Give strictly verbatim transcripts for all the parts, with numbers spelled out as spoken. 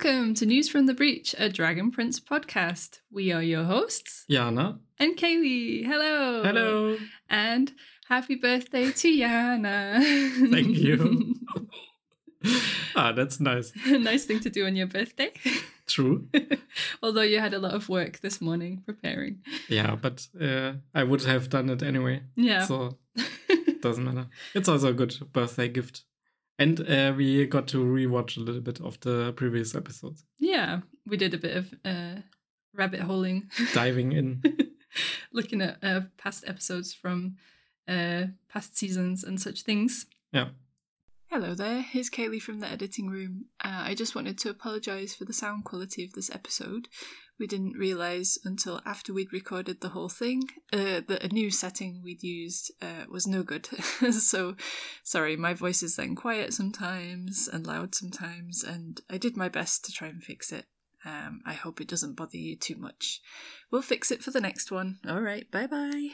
Welcome to News from the Breach, a Dragon Prince podcast. We are your hosts, Jana and Kaylee. Hello. Hello. And happy birthday to Jana. Thank you. Ah, that's nice. Nice thing to do on your birthday. True. Although you had a lot of work this morning preparing. Yeah, but uh, I would have done it anyway. Yeah. So it doesn't matter. It's also a good birthday gift. And uh, we got to rewatch a little bit of the previous episodes. Yeah, we did a bit of uh, rabbit holing. Diving in. Looking at uh, past episodes from uh, past seasons and such things. Yeah. Hello there, here's Kaylee from the editing room. Uh, I just wanted to apologise for the sound quality of this episode. We didn't realise until after we'd recorded the whole thing uh, that a new setting we'd used uh, was no good. So, sorry, my voice is then quiet sometimes and loud sometimes, and I did my best to try and fix it. Um, I hope it doesn't bother you too much. We'll fix it for the next one. Alright, bye-bye.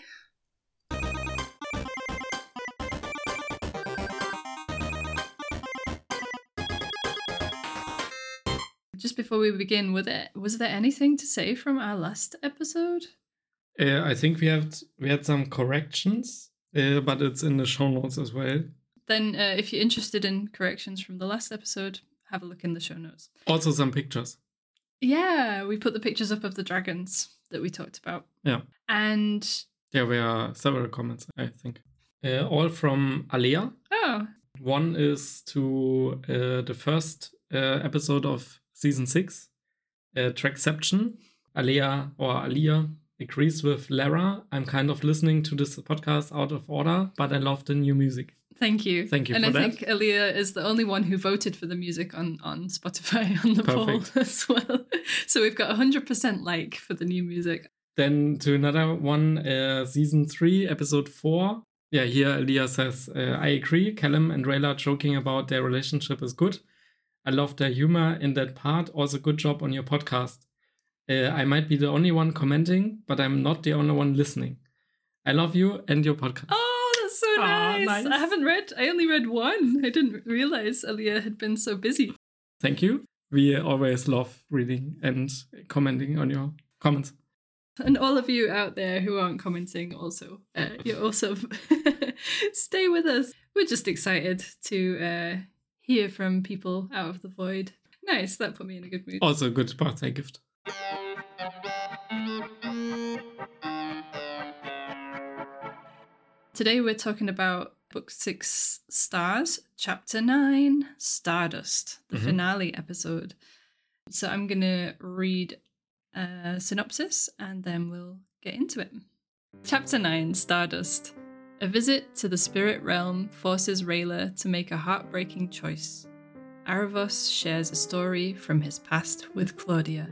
Just before we begin, were there, was there anything to say from our last episode? Uh, I think we have we had some corrections, uh, but it's in the show notes as well. Then uh, if you're interested in corrections from the last episode, have a look in the show notes. Also some pictures. Yeah, we put the pictures up of the dragons that we talked about. Yeah. And... There were several comments, I think. Uh, all from Alea. Oh. One is to uh, the first uh, episode of Season six, uh, Trackception. Alea or Alea agrees with Lara. I'm kind of listening to this podcast out of order, but I love the new music. Thank you. Thank you and for I that. think Alea is the only one who voted for the music on, on Spotify on the Perfect. poll as well. So we've got one hundred percent like for the new music. Then to another one, uh, Season three, Episode four. Yeah, here Alea says, uh, I agree. Callum and Rayla joking about their relationship is good. I love their humor in that part. Also, good job on your podcast. Uh, I might be the only one commenting, but I'm not the only one listening. I love you and your podcast. Oh, that's so Aw, nice. nice. I haven't read, I only read one. I didn't realize Alea had been so busy. Thank you. We always love reading and commenting on your comments. And all of you out there who aren't commenting also, uh, you're also stay with us. We're just excited to uh, hear from people out of the void. Nice, that put me in a good mood. Also a good birthday gift. Today we're talking about Book six Stars, Chapter nine, Stardust, the Mhm. finale episode. So I'm going to read a synopsis and then we'll get into it. Chapter nine, Stardust. A visit to the spirit realm forces Rayla to make a heartbreaking choice. Aravos shares a story from his past with Claudia.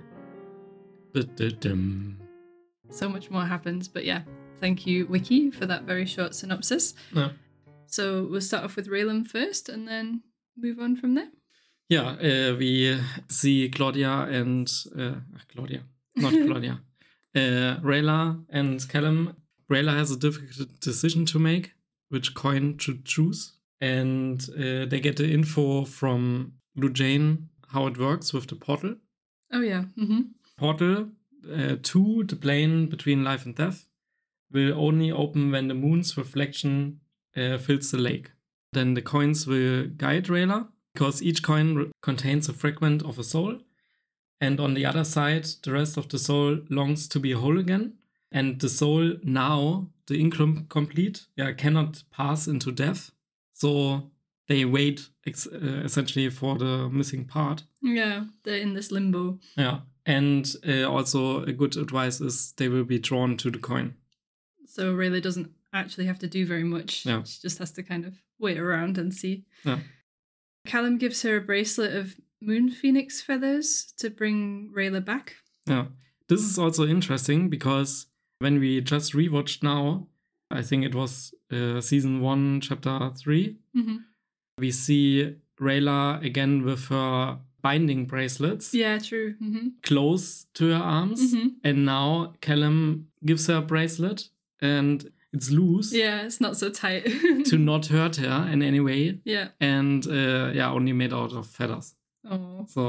Du-du-dum. So much more happens, but yeah, thank you, Wiki, for that very short synopsis. Yeah. So we'll start off with Raylan first and then move on from there. Yeah, uh, we see Claudia and uh, Claudia, not Claudia, uh, Rayla and Callum. Rayla has a difficult decision to make, which coin to choose, and uh, they get the info from Lujane how it works with the portal. Oh yeah. Mm-hmm. Portal uh, to the plane between life and death will only open when the moon's reflection uh, fills the lake. Then the coins will guide Rayla, because each coin re- contains a fragment of a soul, and on the other side, the rest of the soul longs to be whole again. And the soul now, the incomplete, yeah, cannot pass into death. So they wait ex- uh, essentially for the missing part. Yeah, they're in this limbo. Yeah. And uh, also a good advice is they will be drawn to the coin. So Rayla doesn't actually have to do very much. Yeah. She just has to kind of wait around and see. Yeah. Callum gives her a bracelet of moon phoenix feathers to bring Rayla back. Yeah. This is also interesting because when we just rewatched now, I think it was uh, season one, chapter three, Mm-hmm. we see Rayla again with her binding bracelets Yeah, true. Mm-hmm. close to her arms. Mm-hmm. And now Callum gives her a bracelet and it's loose Yeah, it's not so tight. to not hurt her in any way. Yeah. And uh, yeah, only made out of feathers. Oh. So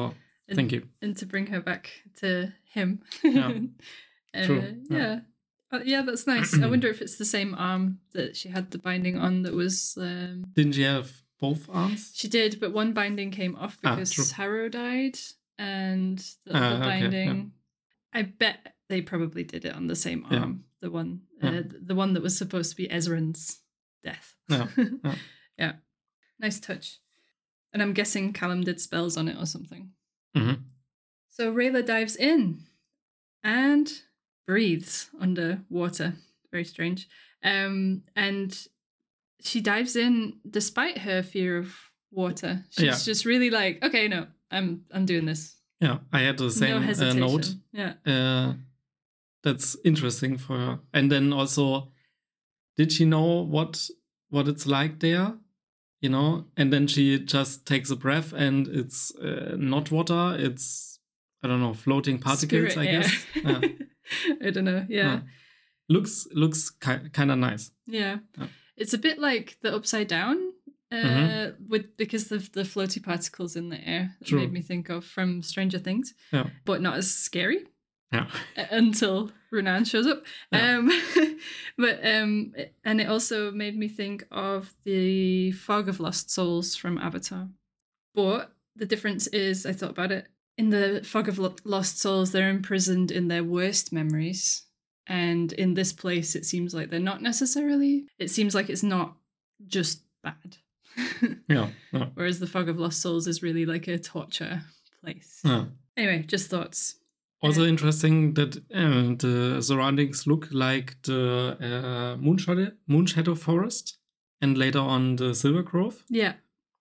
And, Thank you. And to bring her back to him. Yeah. uh, True. Yeah. Yeah. Uh, yeah, that's nice. I wonder if it's the same arm that she had the binding on that was... Um, Didn't she have both arms? She did, but one binding came off Ah, because true. Harrow died, and the Ah, other okay, binding... yeah. I bet they probably did it on the same Yeah. arm. The one Yeah. uh, the one that was supposed to be Ezran's death. Yeah. Yeah. Yeah. Nice touch. And I'm guessing Callum did spells on it or something. Mhm. So Rayla dives in and breathes underwater. Very strange. Um, and she dives in despite her fear of water. She's Yeah. just really like, okay, no, I'm I'm doing this. Yeah, I had the No same uh, hesitation. note. Yeah. Uh, that's interesting for her. And then also, did she know what what it's like there? You know, and then she just takes a breath, and it's uh, not water. It's I don't know, floating particles. Spirit I air. guess. Yeah. I don't know. Yeah. Yeah. Looks looks ki- kind of nice. Yeah. Yeah. It's a bit like the upside down, uh, Mhm. with because of the floaty particles in the air that True. made me think of from Stranger Things, Yeah. but not as scary Yeah. uh, until Runan shows up. Yeah. Um, but um, and it also made me think of the Fog of Lost Souls from Avatar. But the difference is, I thought about it. In the Fog of Lo- Lost Souls, they're imprisoned in their worst memories. And in this place, it seems like they're not necessarily. It seems like it's not just bad. Yeah. Yeah. Whereas the Fog of Lost Souls is really like a torture place. Yeah. Anyway, just thoughts. Also Uh, interesting that uh, the surroundings look like the uh, Moonshadow, Moonshadow Forest, and later on the Silver Grove. Yeah.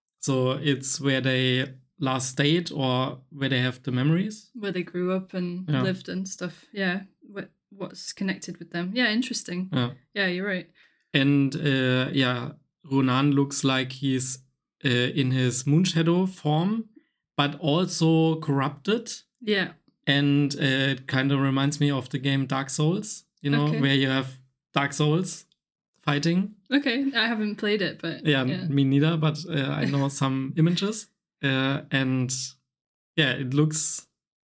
So it's where they last stayed or where they have the memories. Where they grew up and Yeah. lived and stuff. Yeah. What what's connected with them. Yeah, interesting. Yeah. Yeah, you're right. And uh, yeah, Runan looks like he's uh, in his Moonshadow form, but also corrupted. Yeah. And uh, it kind of reminds me of the game Dark Souls, you know, Okay. where you have Dark Souls fighting. Okay. I haven't played it, but Yeah, yeah. me neither, but uh, I know some images. Uh, and yeah, it looks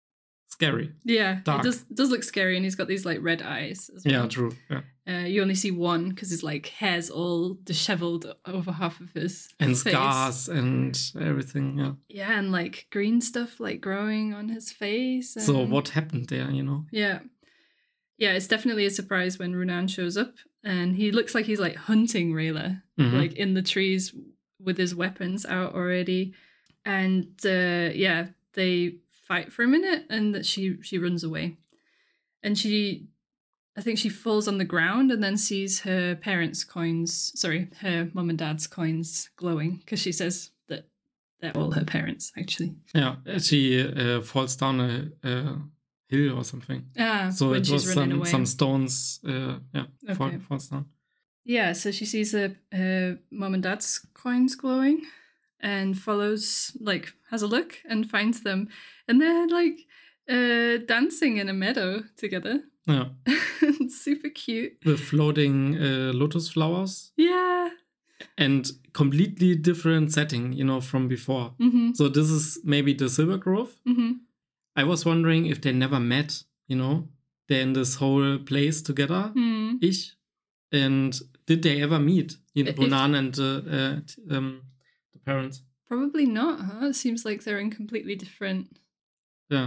scary. Yeah, Dark. it does does look scary, and he's got these like red eyes as well. Yeah, true. Yeah. Uh, you only see one because his like hair's all disheveled over half of his And face. scars and everything. Yeah. Yeah, and like green stuff like growing on his face. So and- what happened there, you know? Yeah, yeah, it's definitely a surprise when Runan shows up, and he looks like he's like hunting Rayla, Mhm. like in the trees with his weapons out already, and uh, yeah, they fight for a minute, and that she she runs away, and she. I think she falls on the ground and then sees her parents' coins, sorry, her mum and dad's coins glowing, because she says that they're all her parents, actually. Yeah, she uh, falls down a, a hill or something. Ah, So when it she's was running some, away. some stones, uh, yeah, fall, Okay. falls down. Yeah, so she sees her, her mum and dad's coins glowing and follows, like, has a look and finds them. And they're, like, uh, dancing in a meadow together. Yeah, It's super cute. with floating uh, lotus flowers Yeah. and completely different setting, you know, from before. Mm-hmm. So this is maybe the Silver Grove. Mm-hmm. I was wondering if they never met, you know, they're in this whole place together, Hmm. ish. And did they ever meet, you know, If- Runan and uh, uh, t- um, the parents? Probably not, huh? It seems like they're in completely different Yeah,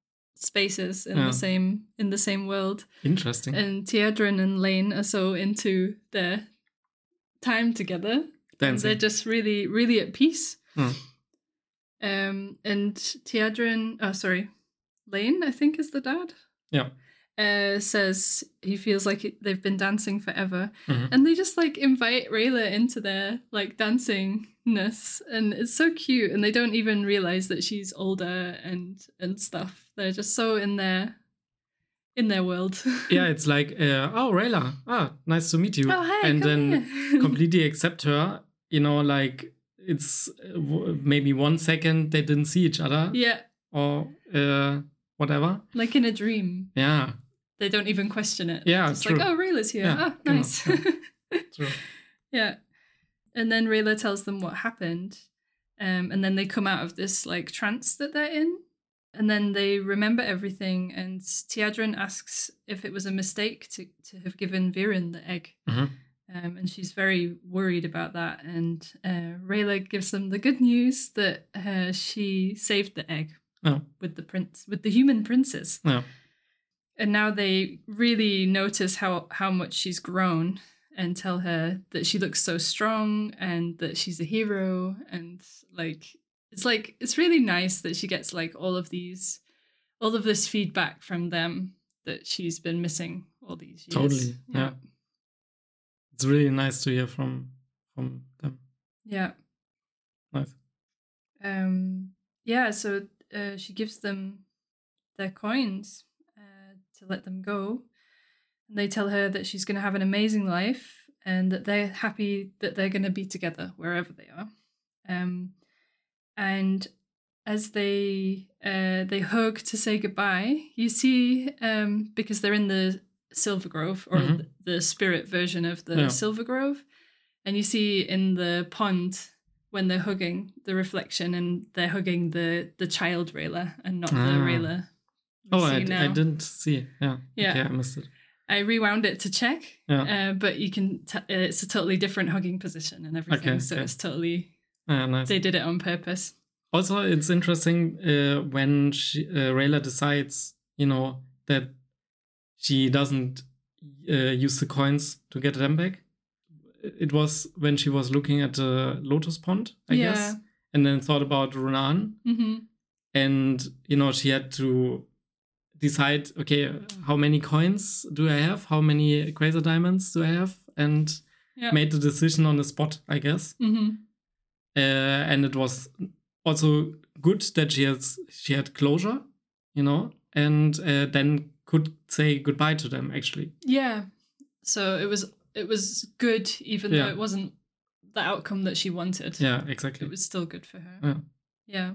spaces in Yeah. the same in the same world. interesting. And Teodrin and Lane are so into their time together. And Dancing. they're just really, really at peace. Hmm. Um, and Teodrin, oh sorry, Lane, I think is the dad. Yeah. Uh, says he feels like it, they've been dancing forever, Mhm. and they just like invite Rayla into their like dancingness, and it's so cute. And they don't even realize that she's older and and stuff. They're just so in their in their world. Yeah, it's like, uh, oh, Rayla, ah, nice to meet you. Oh, hey, and come then here. completely accept her, you know, like it's uh, w- maybe one second they didn't see each other Yeah, or uh, whatever. like in a dream. Yeah, They don't even question it. Yeah, It's true. like, oh, Rayla's here. Yeah, Ah, genau, nice. true. Yeah. And then Rayla tells them what happened. Um, and then they come out of this like trance that they're in. And then they remember everything, and Tiadrin asks if it was a mistake to, to have given Viren the egg. Mm-hmm. Um, and she's very worried about that. And uh, Rayla gives them the good news that uh, she saved the egg Oh. with the prince, with the human princess. Yeah. And now they really notice how, how much she's grown and tell her that she looks so strong and that she's a hero. And like, it's like, it's really nice that she gets like all of these, all of this feedback from them that she's been missing all these years. Totally. Yeah. yeah. It's really nice to hear from, from them. Yeah. Nice. Um, yeah. So uh, she gives them their coins uh, to let them go. And they tell her that she's going to have an amazing life and that they're happy that they're going to be together wherever they are. Um, and as they uh, they hug to say goodbye, you see, um, because they're in the Silver Grove, or mm-hmm. the spirit version of the yeah. Silver Grove, and you see in the pond when they're hugging the reflection, and they're hugging the, the child Rayla and not ah. the Rayla. Oh, I, I didn't see. Yeah. Yeah. Okay, I missed it. I rewound it to check, yeah. uh, but you can. T- it's a totally different hugging position and everything, okay, so okay. it's totally. Yeah, nice. They did it on purpose. Also, it's interesting uh, when she, uh, Rayla decides, you know, that she doesn't uh, use the coins to get them back. It was when she was looking at the Lotus Pond, I yeah. guess, and then thought about Runan, mm-hmm. and you know, she had to decide, okay, how many coins do I have? How many Quasar Diamonds do I have? And yeah. made the decision on the spot, I guess. Mm-hmm. Uh, and it was also good that she has she had closure, you know, and uh, then could say goodbye to them. Actually, yeah. So it was it was good, even yeah. though it wasn't the outcome that she wanted. Yeah, exactly. It was still good for her. Yeah, yeah,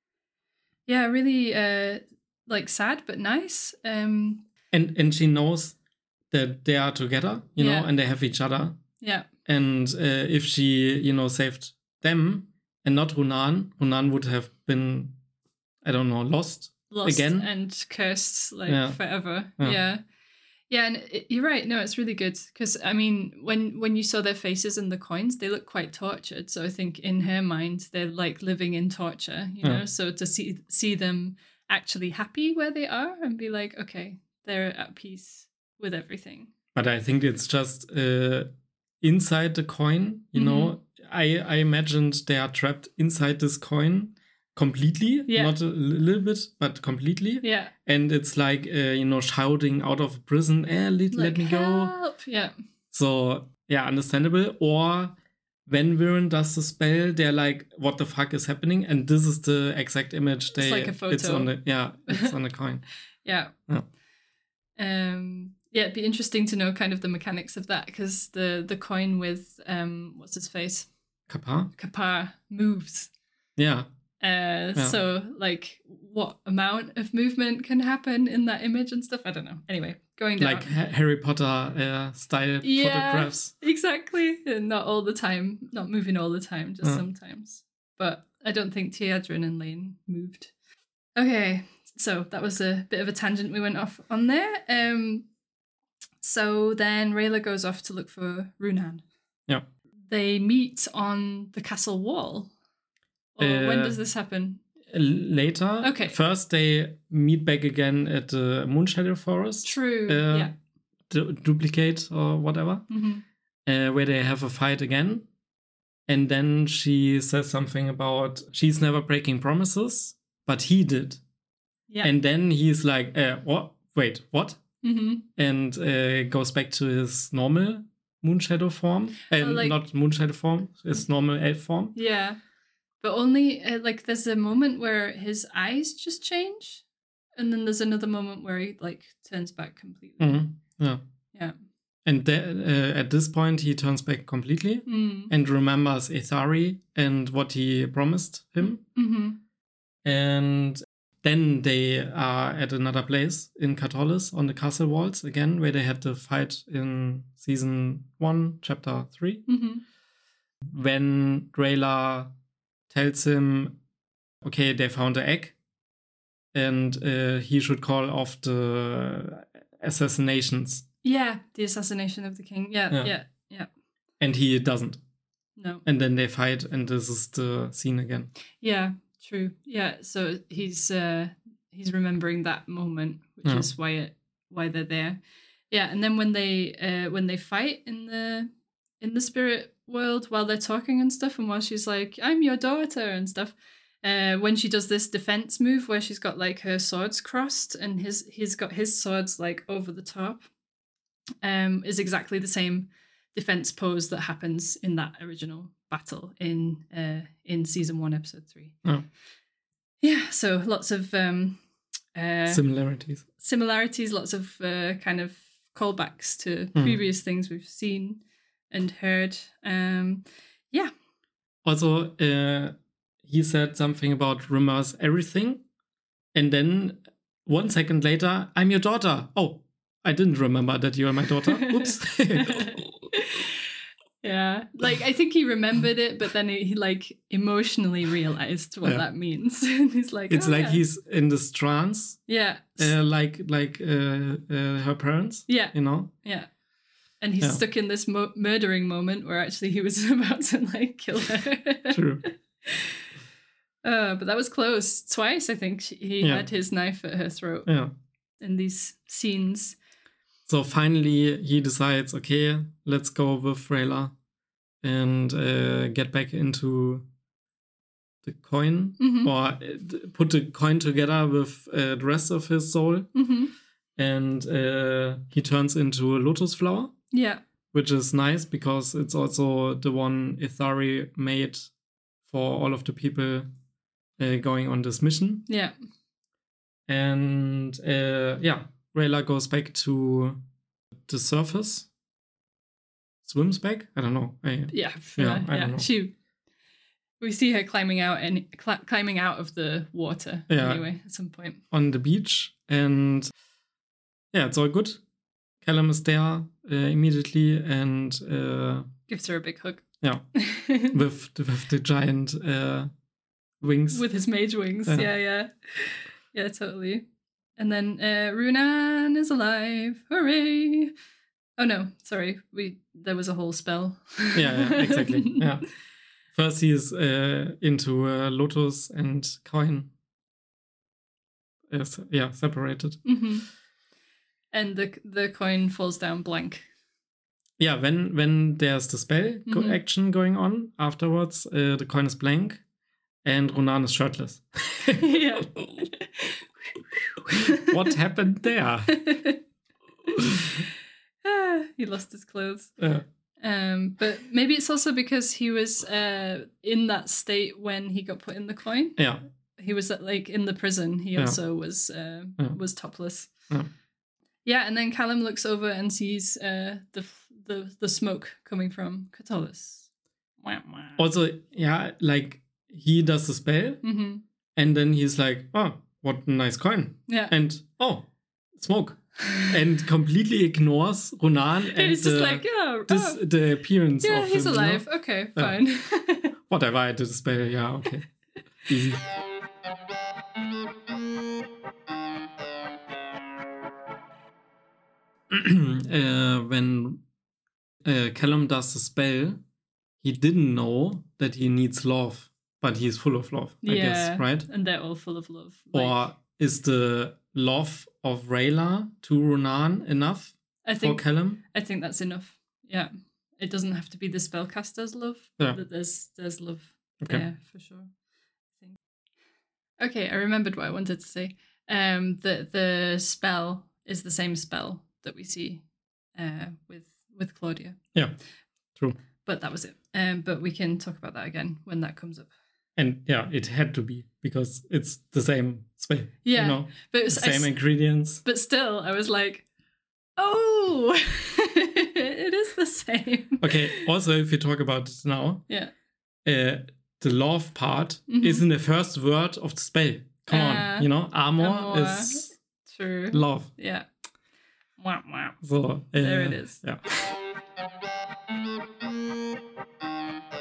yeah. Really. Uh, Like sad but nice. Um, and and she knows that they are together, you yeah. know, and they have each other. Yeah. And uh, if she, you know, saved them and not Runan, Runan would have been, I don't know, lost, lost again and cursed like yeah. forever. Yeah. Yeah. Yeah, and it, you're right. No, it's really good because I mean, when when you saw their faces and the coins, they look quite tortured. So I think in her mind, they're like living in torture, you know. Yeah. So to see see them actually happy where they are and be like, okay, they're at peace with everything. But I think it's just uh, inside the coin, you mm-hmm. know. I I imagined they are trapped inside this coin completely, yeah. not a little bit, but completely. Yeah. And it's like, uh, you know, shouting out of prison, eh, let, like, let me help. go. Yeah. So, yeah, understandable. Or when Viren does the spell, they're like, what the fuck is happening? And this is the exact image. They, it's like a photo. It's on the, yeah, it's on the coin. Yeah. Yeah. Um, yeah, it'd be interesting to know kind of the mechanics of that, because the, the coin with, um, what's his face? Kapar? Kapar moves. Yeah. Uh, yeah. So, like, what amount of movement can happen in that image and stuff? I don't know. Anyway, going down. Like ha- Harry Potter uh, style yeah, photographs. Exactly. And not all the time. Not moving all the time, just yeah. sometimes. But I don't think Tiadrin and Lane moved. Okay, so that was a bit of a tangent we went off on there. Um, so then Rayla goes off to look for Runan. Yeah. They meet on the castle wall. Or uh, when does this happen? Later. Okay. First, they meet back again at the Moonshadow Forest. True. Uh, yeah. Du- duplicate or whatever. Mm-hmm. Uh, where they have a fight again. And then she says something about she's never breaking promises, but he did. Yeah. And then he's like, uh, what? Wait, what? Mm-hmm. And uh, goes back to his normal Moonshadow form. And uh, like, not Moonshadow form, his normal elf form. Yeah. But only, uh, like, there's a moment where his eyes just change. And then there's another moment where he, like, turns back completely. Mm-hmm. Yeah. Yeah. And th- uh, at this point, he turns back completely mm. and remembers Ethari and what he promised him. Mm-hmm. And then they are at another place in Katolis on the castle walls again, where they had the fight in season one, chapter three. Mm-hmm. When Rayla tells him, okay, they found the egg. and uh, he should call off the assassinations. Yeah, the assassination of the king. Yeah, Yeah. yeah, yeah. And he doesn't. No. And then they fight, and this is the scene again. Yeah, true. Yeah, so he's uh, he's remembering that moment, which Yeah. is why it why they're there. Yeah, and then when they uh, when they fight in the in the spirit world while they're talking and stuff, and while she's like, "I'm your daughter" and stuff. Uh, when she does this defense move where she's got like her swords crossed and his he's got his swords like over the top, um, is exactly the same defense pose that happens in that original battle in uh, in season one, episode three. Oh. Yeah, so lots of um, uh, Similarities. similarities, lots of uh, kind of callbacks to Mm. previous things we've seen and heard. Um, yeah. Also, uh, he said something about remembers everything, and then one second later, I'm your daughter. Oh, I didn't remember that you are my daughter. Oops. Yeah, like I think he remembered it, but then he, he like emotionally realized what Yeah. that means. And he's like, It's "Oh, like yeah." he's in this trance, yeah, uh, like like uh, uh, her parents. yeah, You know. yeah. And he's Yeah. stuck in this mo- murdering moment where actually he was about to like kill her. True. Uh, but that was close. Twice, I think she, he Yeah. had his knife at her throat Yeah. in these scenes. So finally, he decides, okay, let's go with Rayla and uh, get back into the coin, Mhm. or uh, put the coin together with uh, the rest of his soul, Mm-hmm. and uh, he turns into a lotus flower, Yeah. which is nice because it's also the one Ithari made for all of the people uh, going on this mission. Yeah. And uh, yeah, Rayla goes back to the surface, swims back. I don't know. I, Yeah. Yeah, uh, I yeah. don't know. She. We see her climbing out and cl- climbing out of the water. Yeah. Anyway, at some point. on the beach, and yeah, it's all good. Callum is there uh, immediately, and uh, Gives her a big hug. yeah, with the, with the giant uh, wings. With his mage wings. Yeah. Yeah, yeah. Yeah, totally. And then uh, Runan is alive. Hooray! Oh no, sorry. We there was a whole spell. yeah, yeah, exactly. Yeah. First, he's uh, into uh, lotus and coin. Yes, yeah, separated. hmm And the the coin falls down blank. Yeah, when when there's the spell go- Mhm. action going on, afterwards uh, the coin is blank, and Runan is shirtless. Yeah. What happened there? Ah, he lost his clothes. Yeah. Um, but maybe it's also because he was uh, in that state when he got put in the coin. Yeah. He was at, like in the prison. He Yeah. also was uh, Yeah. was topless. Yeah. Yeah, and then Callum looks over and sees uh, the the the smoke coming from Catullus. Wah, wah. Also, yeah, like he does the spell, Mhm. and then he's like, "Oh, what a nice coin!" Yeah, And oh, smoke, and completely ignores Runan and and it's just the, like, yeah, this, oh, the appearance yeah, of he's him, you know? alive. Okay, Yeah. fine. Whatever, I did the spell. Yeah, okay, easy. uh, when uh, Callum does the spell, he didn't know that he needs love, but he's full of love, I Yeah. guess, right? And they're all full of love. Like, Or is the love of Rayla to Runan enough I for think Callum? I think that's enough. Yeah, it doesn't have to be the spellcaster's love. Yeah. But there's there's love Okay. there for sure. I think. Okay, I remembered what I wanted to say. Um, the the spell is the same spell that we see, uh, with with Claudia. Yeah, true. But that was it. Um, but we can talk about that again when that comes up. And yeah, it had to be because it's the same spell. Yeah, You know, but the it's, I same s- ingredients. but still, I was like, oh, it is the same. Okay, also, if you talk about it now, Yeah. uh, the love part Mhm. is in the first word of the spell. Come Uh, on, you know, amor, amor. is True. love. Yeah. Wah, wah. So uh, There it is. Yeah.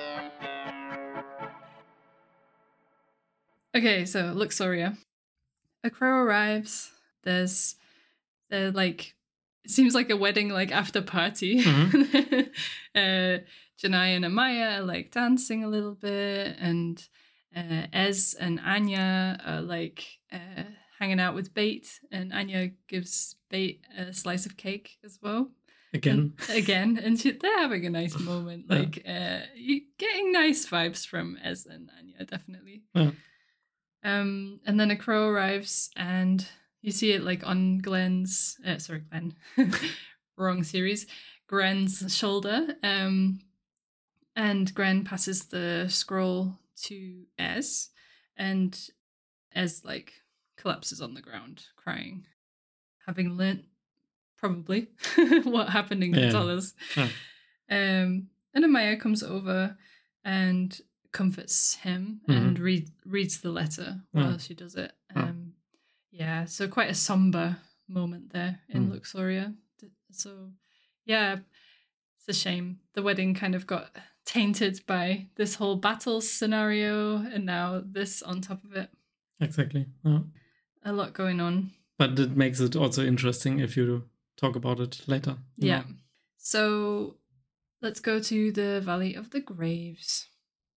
Okay, so Luxoria. a crow arrives. There's, they're like, it seems like a wedding, like after party. Mm-hmm. uh, Janai and Amaya are like dancing a little bit, and uh, Ez and Anya are like uh, hanging out with Bait, and Anya gives Bait a slice of cake as well. Again. And, again, and she, they're having a nice moment. Like, yeah. uh, you getting nice vibes from Ez and Anya, definitely. Yeah. Um, and then a crow arrives, and you see it like on Glenn's, uh, sorry, Glenn, wrong series, Gren's shoulder. Um, and Gren passes the scroll to Ez, and Ez like collapses on the ground, crying, having learnt probably what happened in Gonzalez. Yeah. Yeah. Um, and Amaya comes over and comforts him mm-hmm. and read, reads the letter while yeah. she does it. Um, yeah. yeah, so quite a somber moment there in mm. Luxoria. So, yeah, it's a shame. The wedding kind of got tainted by this whole battle scenario, and now this on top of it. Exactly. Yeah. A lot going on. But it makes it also interesting if you talk about it later. Yeah. Know. So let's go to the Valley of the Graves.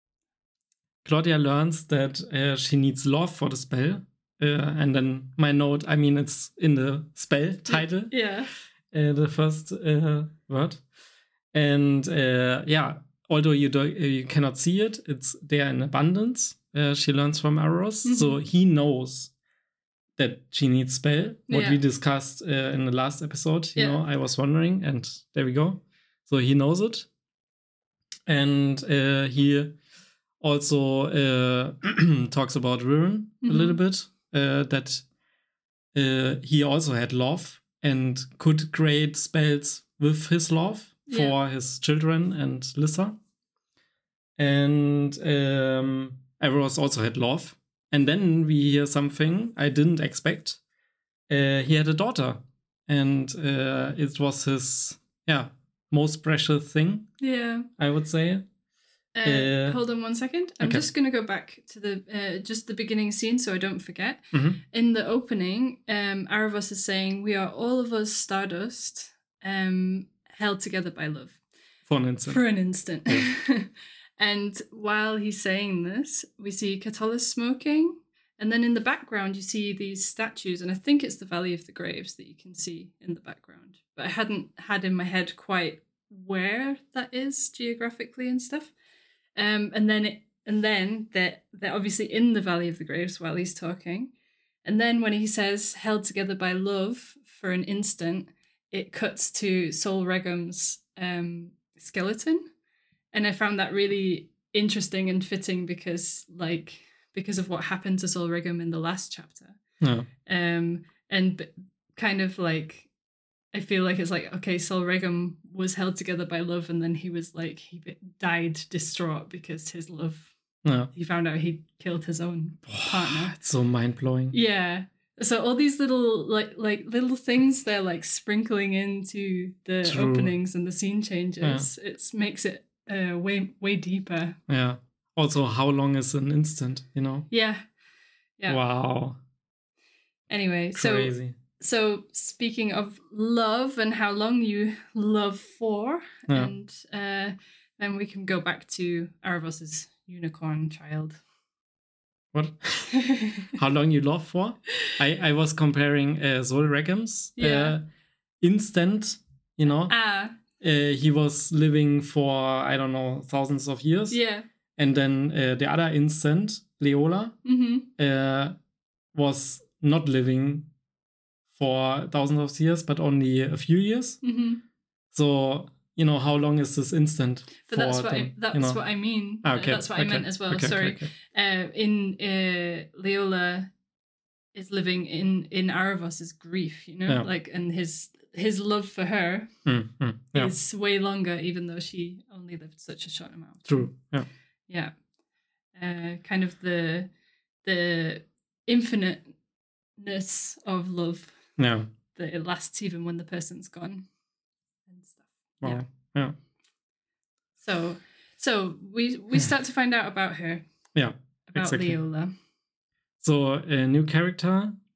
Claudia learns that uh, she needs love for the spell. Uh, and then my note, I mean, it's in the spell title. Yeah. Uh, the first uh, word. And uh, yeah, although you do, you cannot see it, it's there in abundance. Uh, she learns from Aros. Mm-hmm. So he knows that she needs spell. What yeah. we discussed uh, in the last episode, you yeah. know, I was wondering, and there we go. So he knows it. And uh, he also uh, talks about Ruin mm-hmm. a little bit, uh, that uh, he also had love and could create spells with his love for yeah. his children and Lissa. And um, Aros also had love. And then we hear something I didn't expect. Uh, he had a daughter. And uh, it was his, yeah, most precious thing. Yeah. I would say. Uh, uh, hold on one second. I'm okay. just going to go back to the uh, just the beginning scene so I don't forget. Mm-hmm. In the opening, um, Aravos is saying, "We are all of us stardust, um, held together by love." For an instant. For an instant. Yeah. And while he's saying this, we see Catullus smoking. And then in the background, you see these statues. And I think it's the Valley of the Graves that you can see in the background. But I hadn't had in my head quite where that is geographically and stuff. Um, and then it, and then they're, they're obviously in the Valley of the Graves while he's talking. And then when he says held together by love for an instant, it cuts to Sol Regam's um, skeleton. And I found that really interesting and fitting because, like, because of what happened to Sol Regum in the last chapter. No. Um, and b- kind of like, I feel like it's like, okay, Sol Regum was held together by love, and then he was like, he died distraught because his love, no. he found out he killed his own partner. It's so mind-blowing. Yeah. So all these little, like, like little things they're like sprinkling into the True. openings and the scene changes. Yeah. It makes it Uh, way way deeper. Yeah. Also, how long is an instant, you know? Yeah. Yeah. Wow. Anyway, Crazy. so so speaking of love and how long you love for, yeah. and uh, then we can go back to Aravos's unicorn child. What? How long you love for? I, I was comparing uh, Sol Regam's yeah. uh, instant, you know? Ah. Uh, he was living for, I don't know, thousands of years. Yeah. And then uh, the other instant, Leola, mm-hmm. uh, was not living for thousands of years, but only a few years. Mm-hmm. So, you know, how long is this instant? But that's what them, I, that's you know? what I mean. Ah, okay. That's what okay. I meant as well. Okay, Sorry. Okay, okay. Uh, in uh, Leola is living in in Aravos's grief, you know, yeah. like, and his his love for her mm, mm, yeah. is way longer, even though she only lived such a short amount. True. Yeah. Yeah. Uh, kind of the the infiniteness of love. Yeah. That it lasts even when the person's gone and stuff. Wow. Yeah. yeah. So so we we start to find out about her. Yeah. About exactly. Leola. So a new character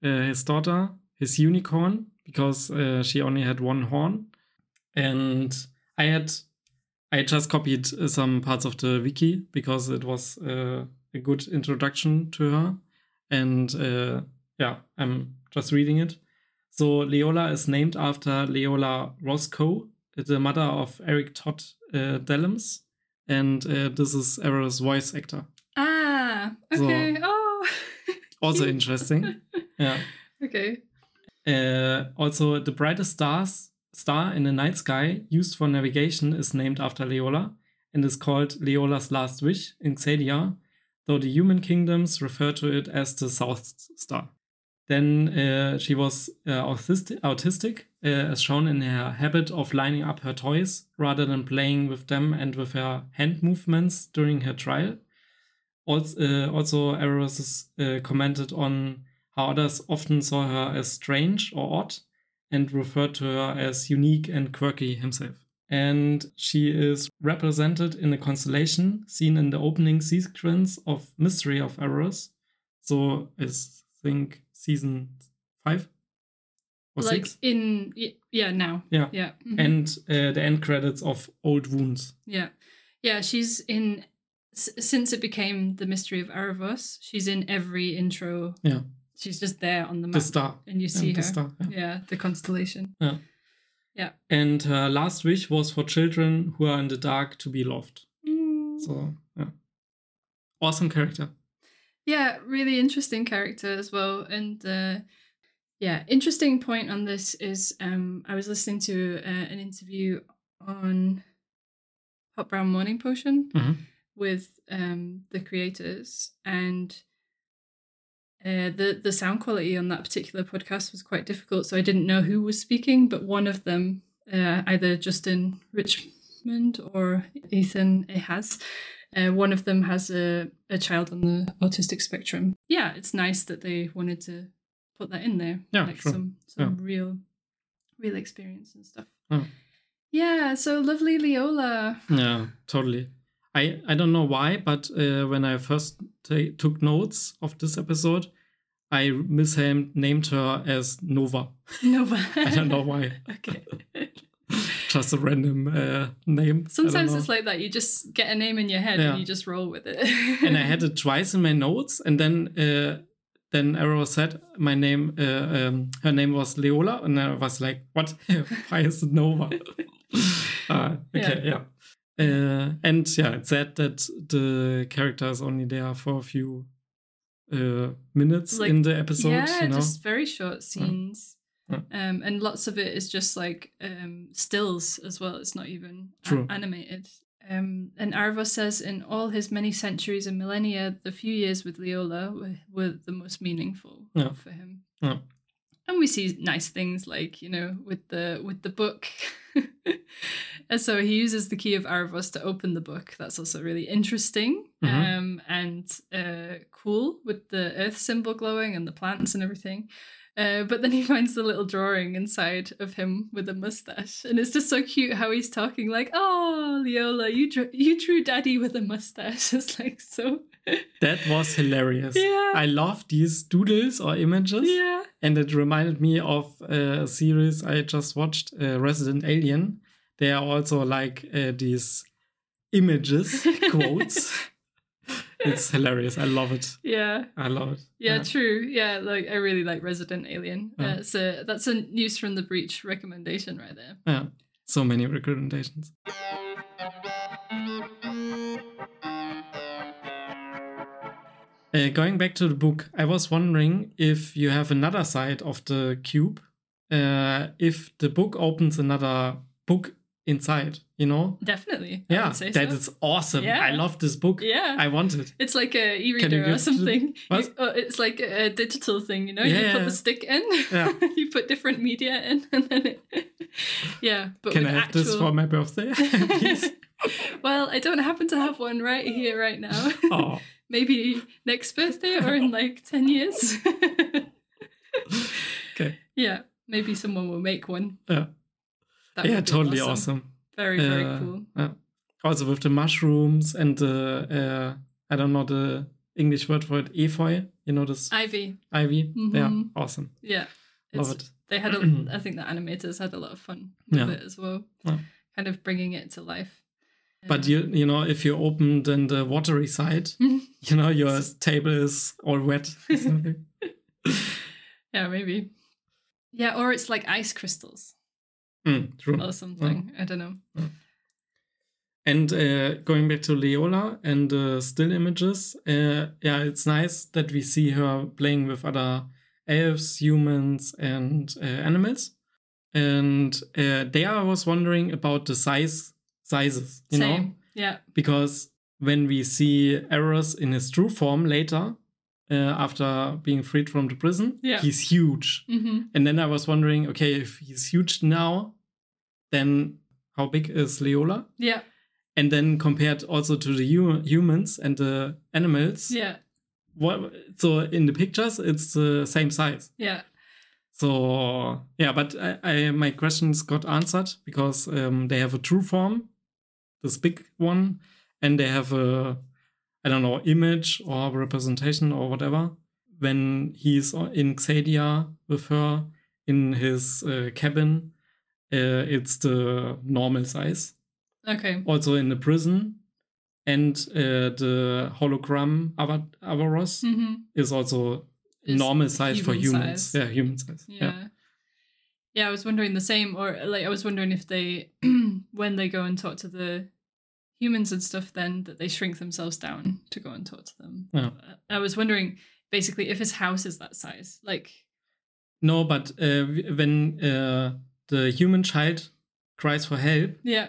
uh, his daughter, his unicorn, because uh, she only had one horn. And I had I just copied some parts of the wiki because it was uh, a good introduction to her. And uh, yeah, I'm just reading it. So Leola is named after Leola Roscoe, the mother of Eric Todd uh, Dellums. And uh, this is Arrow's voice actor. Ah, okay. So, oh, also interesting. Yeah. Okay. Uh, also, the brightest stars star in the night sky used for navigation is named after Leola and is called Leola's Last Wish in Xadia, though the human kingdoms refer to it as the South Star. Then uh, she was uh, autistic, autistic uh, as shown in her habit of lining up her toys rather than playing with them and with her hand movements during her trial. Also, uh, also Arrows uh, commented on how others often saw her as strange or odd and referred to her as unique and quirky himself. And she is represented in a constellation seen in the opening sequence of Mystery of Arrows. So I think season five or like six. in yeah now yeah yeah mm-hmm. And uh, the end credits of Old Wounds. Yeah, yeah. She's in s- since it became the Mystery of Erebos. She's in every intro. Yeah. She's just there on the map. The star. And you see yeah, her. The star, yeah. yeah, the constellation. Yeah. Yeah. And her last wish was for children who are in the dark to be loved. Mm. So, yeah. Awesome character. Yeah, really interesting character as well. And uh, yeah, interesting point on this is um, I was listening to uh, an interview on Hot Brown Morning Potion mm-hmm. with um, the creators, and Uh, the, the sound quality on that particular podcast was quite difficult, so I didn't know who was speaking, but one of them, uh, either Justin Richmond or Ethan Ehas, uh, one of them has a, a child on the autistic spectrum. Yeah, it's nice that they wanted to put that in there. Yeah, like sure. some, some yeah. real real experience and stuff. Oh. Yeah, so lovely Leola. Yeah, totally. I, I don't know why, but uh, when I first t- took notes of this episode, I misnamed her as Nova. Nova. I don't know why. Okay. Just a random uh, name. Sometimes it's like that. You just get a name in your head yeah. and you just roll with it. And I had it twice in my notes, and then uh, then Arrow said my name. Uh, um, her name was Leola, and I was like, "What? Why is it Nova?" uh, okay, yeah. yeah. Uh, and yeah, it's sad that the character is only there for a few uh, minutes like, in the episode. Yeah, you know? just very short scenes. Yeah. Um, and lots of it is just like um, stills as well. It's not even True. A- animated. Um, and Arvo says in all his many centuries and millennia, the few years with Leola were, were the most meaningful yeah. for him. Yeah. And we see nice things like, you know, with the with the book. And so he uses the key of Arvos to open the book. That's also really interesting mm-hmm. um, and uh, cool with the earth symbol glowing and the plants and everything. Uh, but then he finds the little drawing inside of him with a mustache. And it's just so cute how he's talking like, oh, Leola, you, dr- you drew daddy with a mustache. It's like so... That was hilarious. Yeah. I love these doodles or images. Yeah. And it reminded me of a series I just watched, uh, Resident Alien. There are also like uh, these images, quotes. It's hilarious. I love it. Yeah. I love it. Yeah, yeah. true. Yeah, like I really like Resident Alien. Yeah. Uh, so that's a News from the Breach recommendation right there. Yeah. So many recommendations. Uh, going back to the book, I was wondering if you have another side of the cube, uh, if the book opens another book inside, you know? Definitely. Yeah, I would say that so. is awesome. Yeah. I love this book. Yeah. I want it. It's like a e-reader or something. What? You, oh, it's like a digital thing, you know? Yeah, you put yeah. the stick in, Yeah. you put different media in, and then it... Yeah, but Can with I have actual... this for my birthday, please? Well, I don't happen to have one right here, right now. Oh. Maybe next birthday or in like ten years. Okay. Yeah, maybe someone will make one. Yeah. That Yeah, would be totally awesome. awesome. Very, very Uh, cool. Yeah. Also with the mushrooms and the, uh, I don't know the English word for it, efeu. You know this Ivy. Ivy? Mhm. Yeah, awesome. Yeah. Love It's- it. They had, a, I think the animators had a lot of fun with Yeah. it as well, Yeah. kind of bringing it to life. But you you know, if you open then the watery side, you know, your table is all wet or something. Yeah, maybe. Yeah, or it's like ice crystals Mm, true. or something. I don't know. And uh, going back to Leola and the still images, uh, yeah, it's nice that we see her playing with other elves, humans, and uh, animals. And uh, there I was wondering about the size sizes, you Same. know, Yeah. because when we see Eros in his true form later, uh, after being freed from the prison, Yeah. he's huge. Mm-hmm. And then I was wondering, okay, if he's huge now, then how big is Leola? Yeah. And then compared also to the hu- humans and the animals, Yeah. what? So in the pictures, it's the same size. Yeah. So yeah, but I, I my questions got answered because um, they have a true form, this big one, and they have a, I don't know, image or representation or whatever. When he's in Xadia with her in his uh, cabin, uh, it's the normal size. Okay. Also in the prison, and uh, the hologram Ava- Avaros Mm-hmm. is also Is normal size for human humans. size. Yeah, human size. Yeah. Yeah. yeah. I was wondering the same, or like I was wondering if they, when they go and talk to the humans and stuff, then that they shrink themselves down to go and talk to them. Yeah. I was wondering basically if his house is that size. Like, No, but uh, when uh, the human child cries for help, yeah.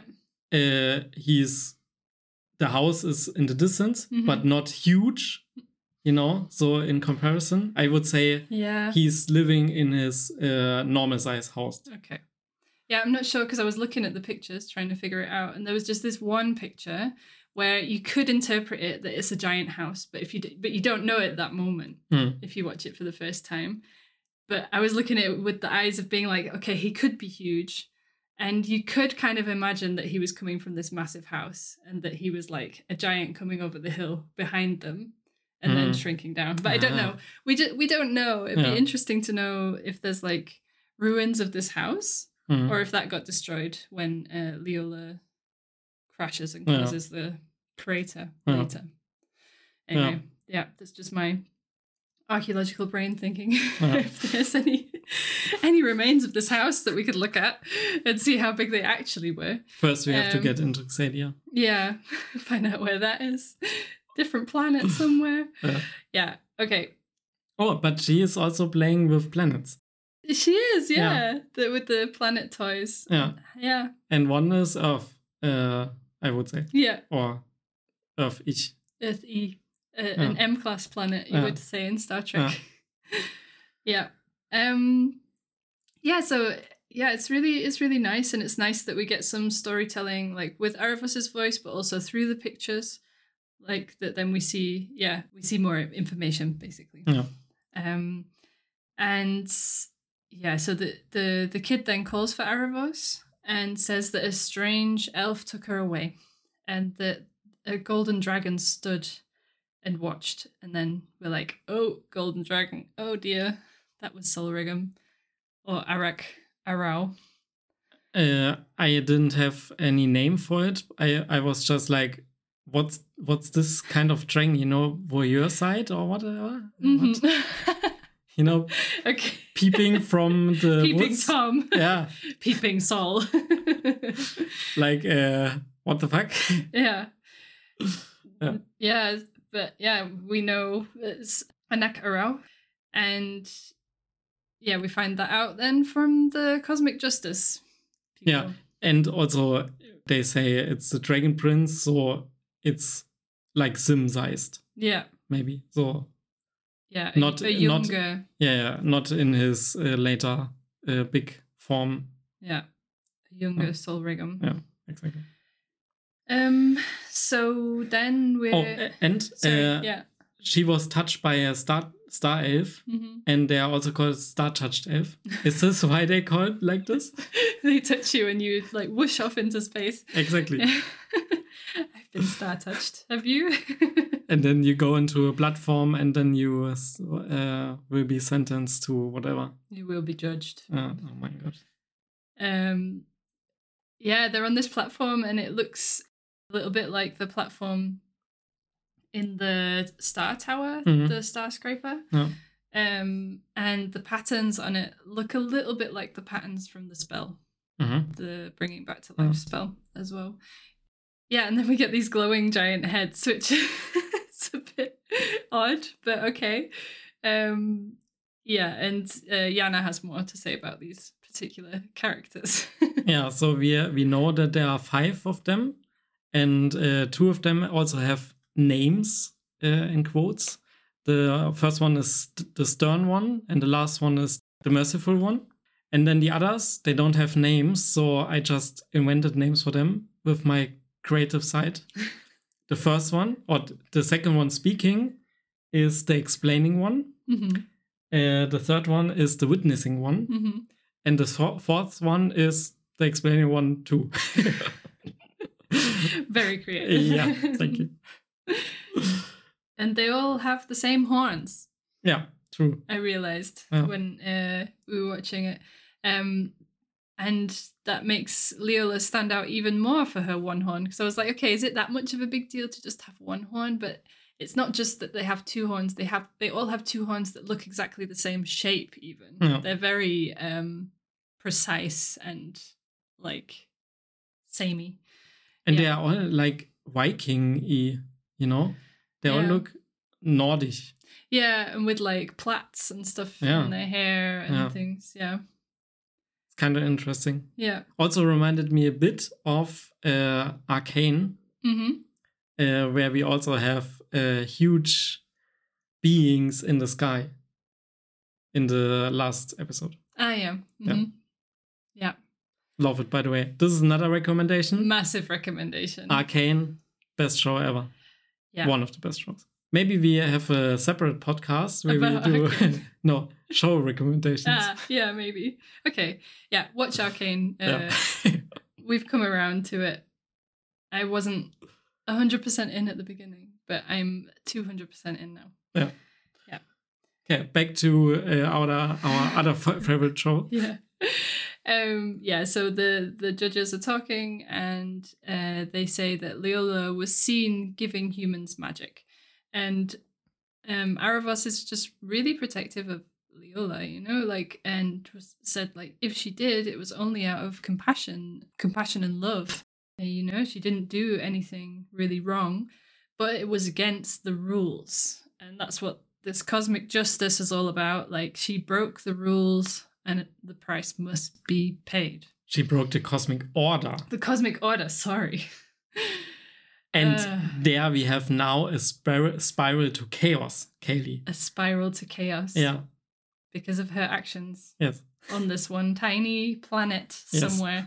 uh, he's the house is in the distance, Mhm. but not huge, you know. So in comparison, I would say Yeah. he's living in his uh, normal size house. Okay. Yeah, I'm not sure because I was looking at the pictures trying to figure it out, and there was just this one picture where you could interpret it that it's a giant house, but if you d- but you don't know it at that moment Hmm. if you watch it for the first time. But I was looking at it with the eyes of being like, okay, he could be huge, and you could kind of imagine that he was coming from this massive house, and that he was like a giant coming over the hill behind them, and then Hmm. shrinking down. But I don't know. Ah. We just we don't know. It'd Yeah. be interesting to know if there's like ruins of this house. Hmm. Or if that got destroyed when uh, Leola crashes and Yeah. causes the crater Yeah. later. Anyway, yeah. that's just my archaeological brain thinking Yeah. if there's any any remains of this house that we could look at and see how big they actually were. First, we have to Um, get into Xadia. Yeah, find out where that is. Different planet somewhere. Yeah. Yeah, okay. Oh, but she is also playing with planets. She is, yeah. Yeah. The, with the planet toys. Yeah. Yeah, And one is Earth, uh, I would say. yeah. Or Earth each. Earth E, uh, an Yeah. M-class planet, you Yeah. would say in Star Trek. yeah. Um, yeah, so yeah, it's really it's really nice, and it's nice that we get some storytelling like with Erebus's voice, but also through the pictures. Like that then we see, yeah, we see more information basically. Yeah. Um and yeah, so the, the, the kid then calls for Erebus and says that a strange elf took her away, and that a golden dragon stood and watched. And then we're like, oh, golden dragon. Oh dear. That was Solrigum. Or Arak Arau. Uh, I didn't have any name for it. I, I was just like, what's what's this kind of dragon, you know, voyeur side or whatever? What? Mm-hmm. You know, okay. peeping from the Peeping woods. Tom. Yeah, Peeping Sol. like, uh, what the fuck? yeah. Yeah. Yeah, but yeah, we know it's Anak Arau. And yeah, we find that out then from the Cosmic Justice people. Yeah. And also, they say it's the Dragon Prince, so it's like sim-sized, Yeah. maybe. So, Yeah. Not- a not- younger. yeah, yeah, not in his uh, later uh, big form. Yeah. A younger Yeah. Solrigum. Yeah, exactly. Um. So then we're. Oh, a- and Sorry, uh, yeah. she was touched by a star star elf, hmm and they are also called star touched elf. Is this why they call it like this? They touch you and you like whoosh off into space. Exactly. I've been star touched. Have you? And then you go into a platform, and then you uh, will be sentenced to whatever. You will be judged. Uh, oh my god. Um, yeah, they're on this platform, and it looks a little bit like the platform in the Star Tower, Mhm. the Star Scraper. Yeah. Um, and the patterns on it look a little bit like the patterns from the spell, hmm the bringing back to life Yeah. spell as well. Yeah, and then we get these glowing giant heads, which is a bit odd, but okay. Um, yeah, and uh, Yana has more to say about these particular characters. Yeah, so we we know that there are five of them, and uh, two of them also have names uh, in quotes. The first one is the stern one, and the last one is the merciful one. And then the others, they don't have names, so I just invented names for them with my creative side. The first one, or the second one speaking, is the explaining one. Mm-hmm. Uh, the third one is the witnessing one. Mm-hmm. And the fo- fourth one is the explaining one too. Very creative. Yeah, thank you. And they all have the same horns. Yeah, true. I realized Yeah. when uh, we were watching it. Um, and that makes Leola stand out even more for her one horn. Because I was like, okay, is it that much of a big deal to just have one horn? But it's not just that they have two horns. They have they all have two horns that look exactly the same shape even. Yeah. They're very um, precise and like samey. And Yeah. they are all like Viking-y, you know? They all Yeah. look Nordic. Yeah, and with like plaits and stuff Yeah. in their hair and Yeah. things. Yeah. It's kind of interesting. Yeah. Also reminded me a bit of uh, Arcane, Mm-hmm. uh, where we also have uh, huge beings in the sky in the last episode. Ah, yeah. Yeah. Mm-hmm. Yeah. Love it, by the way. This is another recommendation. Massive recommendation. Arcane, best show ever. Yeah. One of the best shows. Maybe we have a separate podcast where About we do Arcane. no show recommendations. Ah, yeah, maybe. Okay. Yeah, watch Arcane. Uh, Yeah. We've come around to it. I wasn't one hundred percent in at the beginning, but I'm two hundred percent in now. Yeah. Yeah. Okay, back to uh, our our other f- favorite show. Yeah. Um, yeah, so the, the judges are talking, and uh, they say that Leola was seen giving humans magic. And um, Aravos is just really protective of Leola, you know, like, and was said, like, if she did, it was only out of compassion, compassion and love. And, you know, she didn't do anything really wrong, but it was against the rules. And that's what this cosmic justice is all about. Like, she broke the rules, and the price must be paid. She broke the cosmic order. The cosmic order, sorry. And Uh. there we have now a spir- spiral to chaos, Kaylee. A spiral to chaos. Yeah. Because of her actions Yes. on this one tiny planet Yes. somewhere.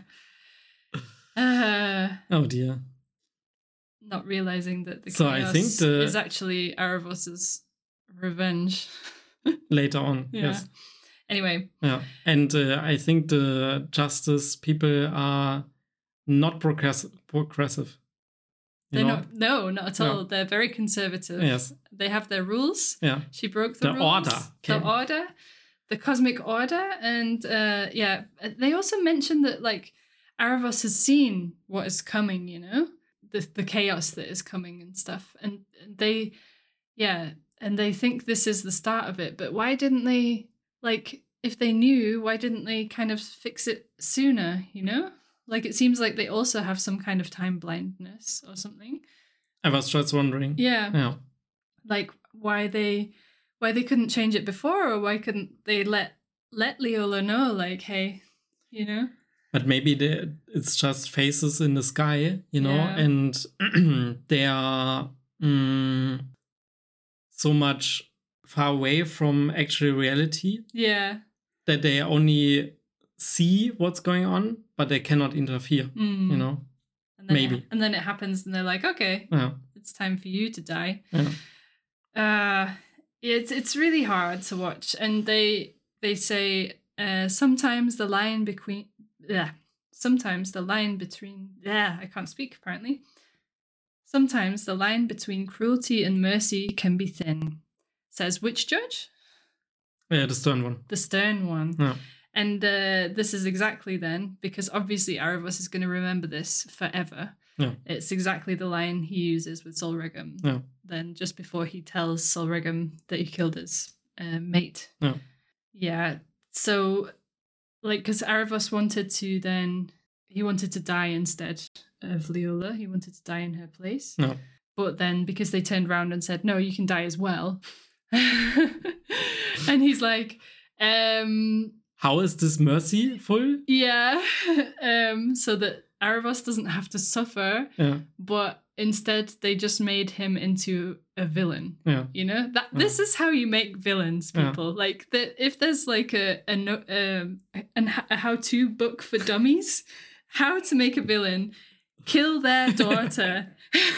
Uh, Oh dear. not realizing that the So I chaos think the- is actually Aravos's revenge. Later on. Yeah. Yes. Anyway, Yeah. And uh, I think the justice people are not progress- progressive. You they're know? not. No, not at No. all. They're very conservative. Yes. They have their rules. Yeah. She broke the, The rules. order The came. order. The cosmic order. And uh, yeah, they also mentioned that, like, Aravos has seen what is coming, you know? The, the chaos that is coming and stuff. And they, yeah, and they think this is the start of it. But why didn't they, like, if they knew, why didn't they kind of fix it sooner, you know? Like, it seems like they also have some kind of time blindness or something. I was just wondering. Yeah. Yeah. Like, why they why they couldn't change it before, or why couldn't they let let Leola know, like, hey, you know? But maybe they, it's just faces in the sky, you know, Yeah. and they are mm, so much far away from actual reality Yeah. that they only see what's going on, but they cannot interfere, Mm. you know? And then maybe. It, and then it happens, and they're like, okay, Yeah. it's time for you to die. Yeah. Uh, it's it's really hard to watch, and they they say uh, sometimes the line between yeah, sometimes the line between yeah, I can't speak apparently. Sometimes the line between cruelty and mercy can be thin, says which judge? Yeah, the stern one. The stern one. Yeah. And uh, this is exactly then, because obviously Aravos is going to remember this forever. Yeah. It's exactly the line he uses with Solregum. Yeah. Then just before he tells Solregum that he killed his uh, mate. Yeah. Yeah. So, like, because Aravos wanted to then, he wanted to die instead of Leola. He wanted to die in her place. Yeah. But then because they turned around and said, no, you can die as well. And he's like, um... how is this merciful? Yeah. um, so that Aravos doesn't have to suffer, Yeah. but instead they just made him into a villain. Yeah. You know? That Yeah. this is how you make villains, Yeah. people. Like that if there's like a a, no, um, an, a how-to book for dummies, how to make a villain, kill their daughter.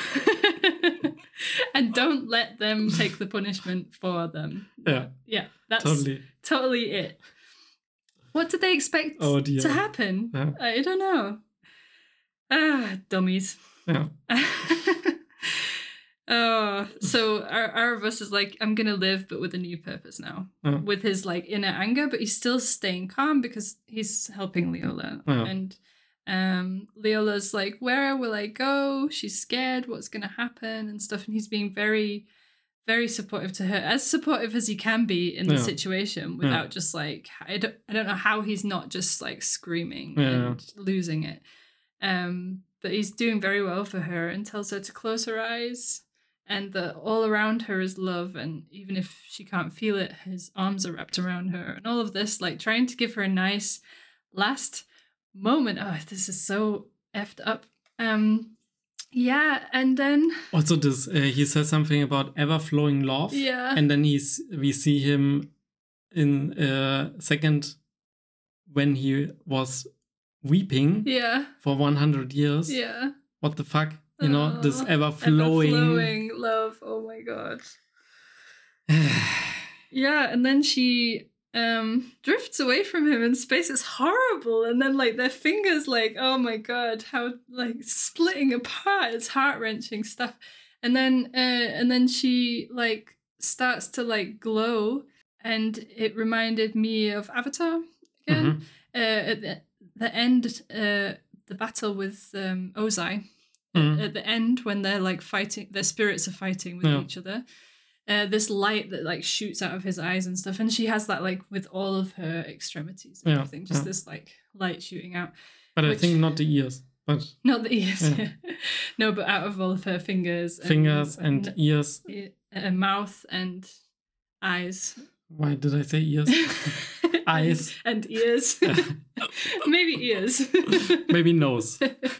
And don't let them take the punishment for them. Yeah. Yeah, that's Totally. totally it. What did they expect Oh, dear. to happen? Yeah. I don't know. Ah, dummies. Yeah. Oh, so Ar- Aravos is like, I'm gonna live, but with a new purpose now. Yeah. With his like inner anger, but he's still staying calm because he's helping Leola. Yeah. And um, Leola's like, where will I go? She's scared. What's gonna happen and stuff. And he's being very, very supportive to her, as supportive as he can be in the Yeah. situation, without just like, I don't, I don't know how he's not just like screaming Yeah. and losing it. Um, but he's doing very well for her and tells her to close her eyes, and that all around her is love, and even if she can't feel it, his arms are wrapped around her, and all of this, like trying to give her a nice last moment. Oh, this is so effed up. Um, yeah, and then Also, this uh, he says something about ever flowing love. yeah, And then he's we see him in a second when he was weeping yeah, for one hundred years. yeah. What the fuck? You know, this Oh, ever flowing. Ever-flowing love. Oh my god. Yeah, and then she um drifts away from him in space. It's horrible. And then like their fingers, like, oh my god, how like splitting apart. It's heart-wrenching stuff. And then uh and then she like starts to like glow, and it reminded me of Avatar again. Mhm. Uh at the, the end, uh the battle with um Ozai. Mhm. At the end, when they're like fighting, their spirits are fighting with Yeah. each other. Uh, this light that like shoots out of his eyes and stuff, and she has that like with all of her extremities and Yeah, everything, just yeah. this like light shooting out. But I Which- think not the ears, but Not the ears, Yeah. no, but out of all of her fingers, fingers and n- ears. uh, mouth and eyes. Why did I say ears? Eyes. and ears, maybe ears. Maybe nose.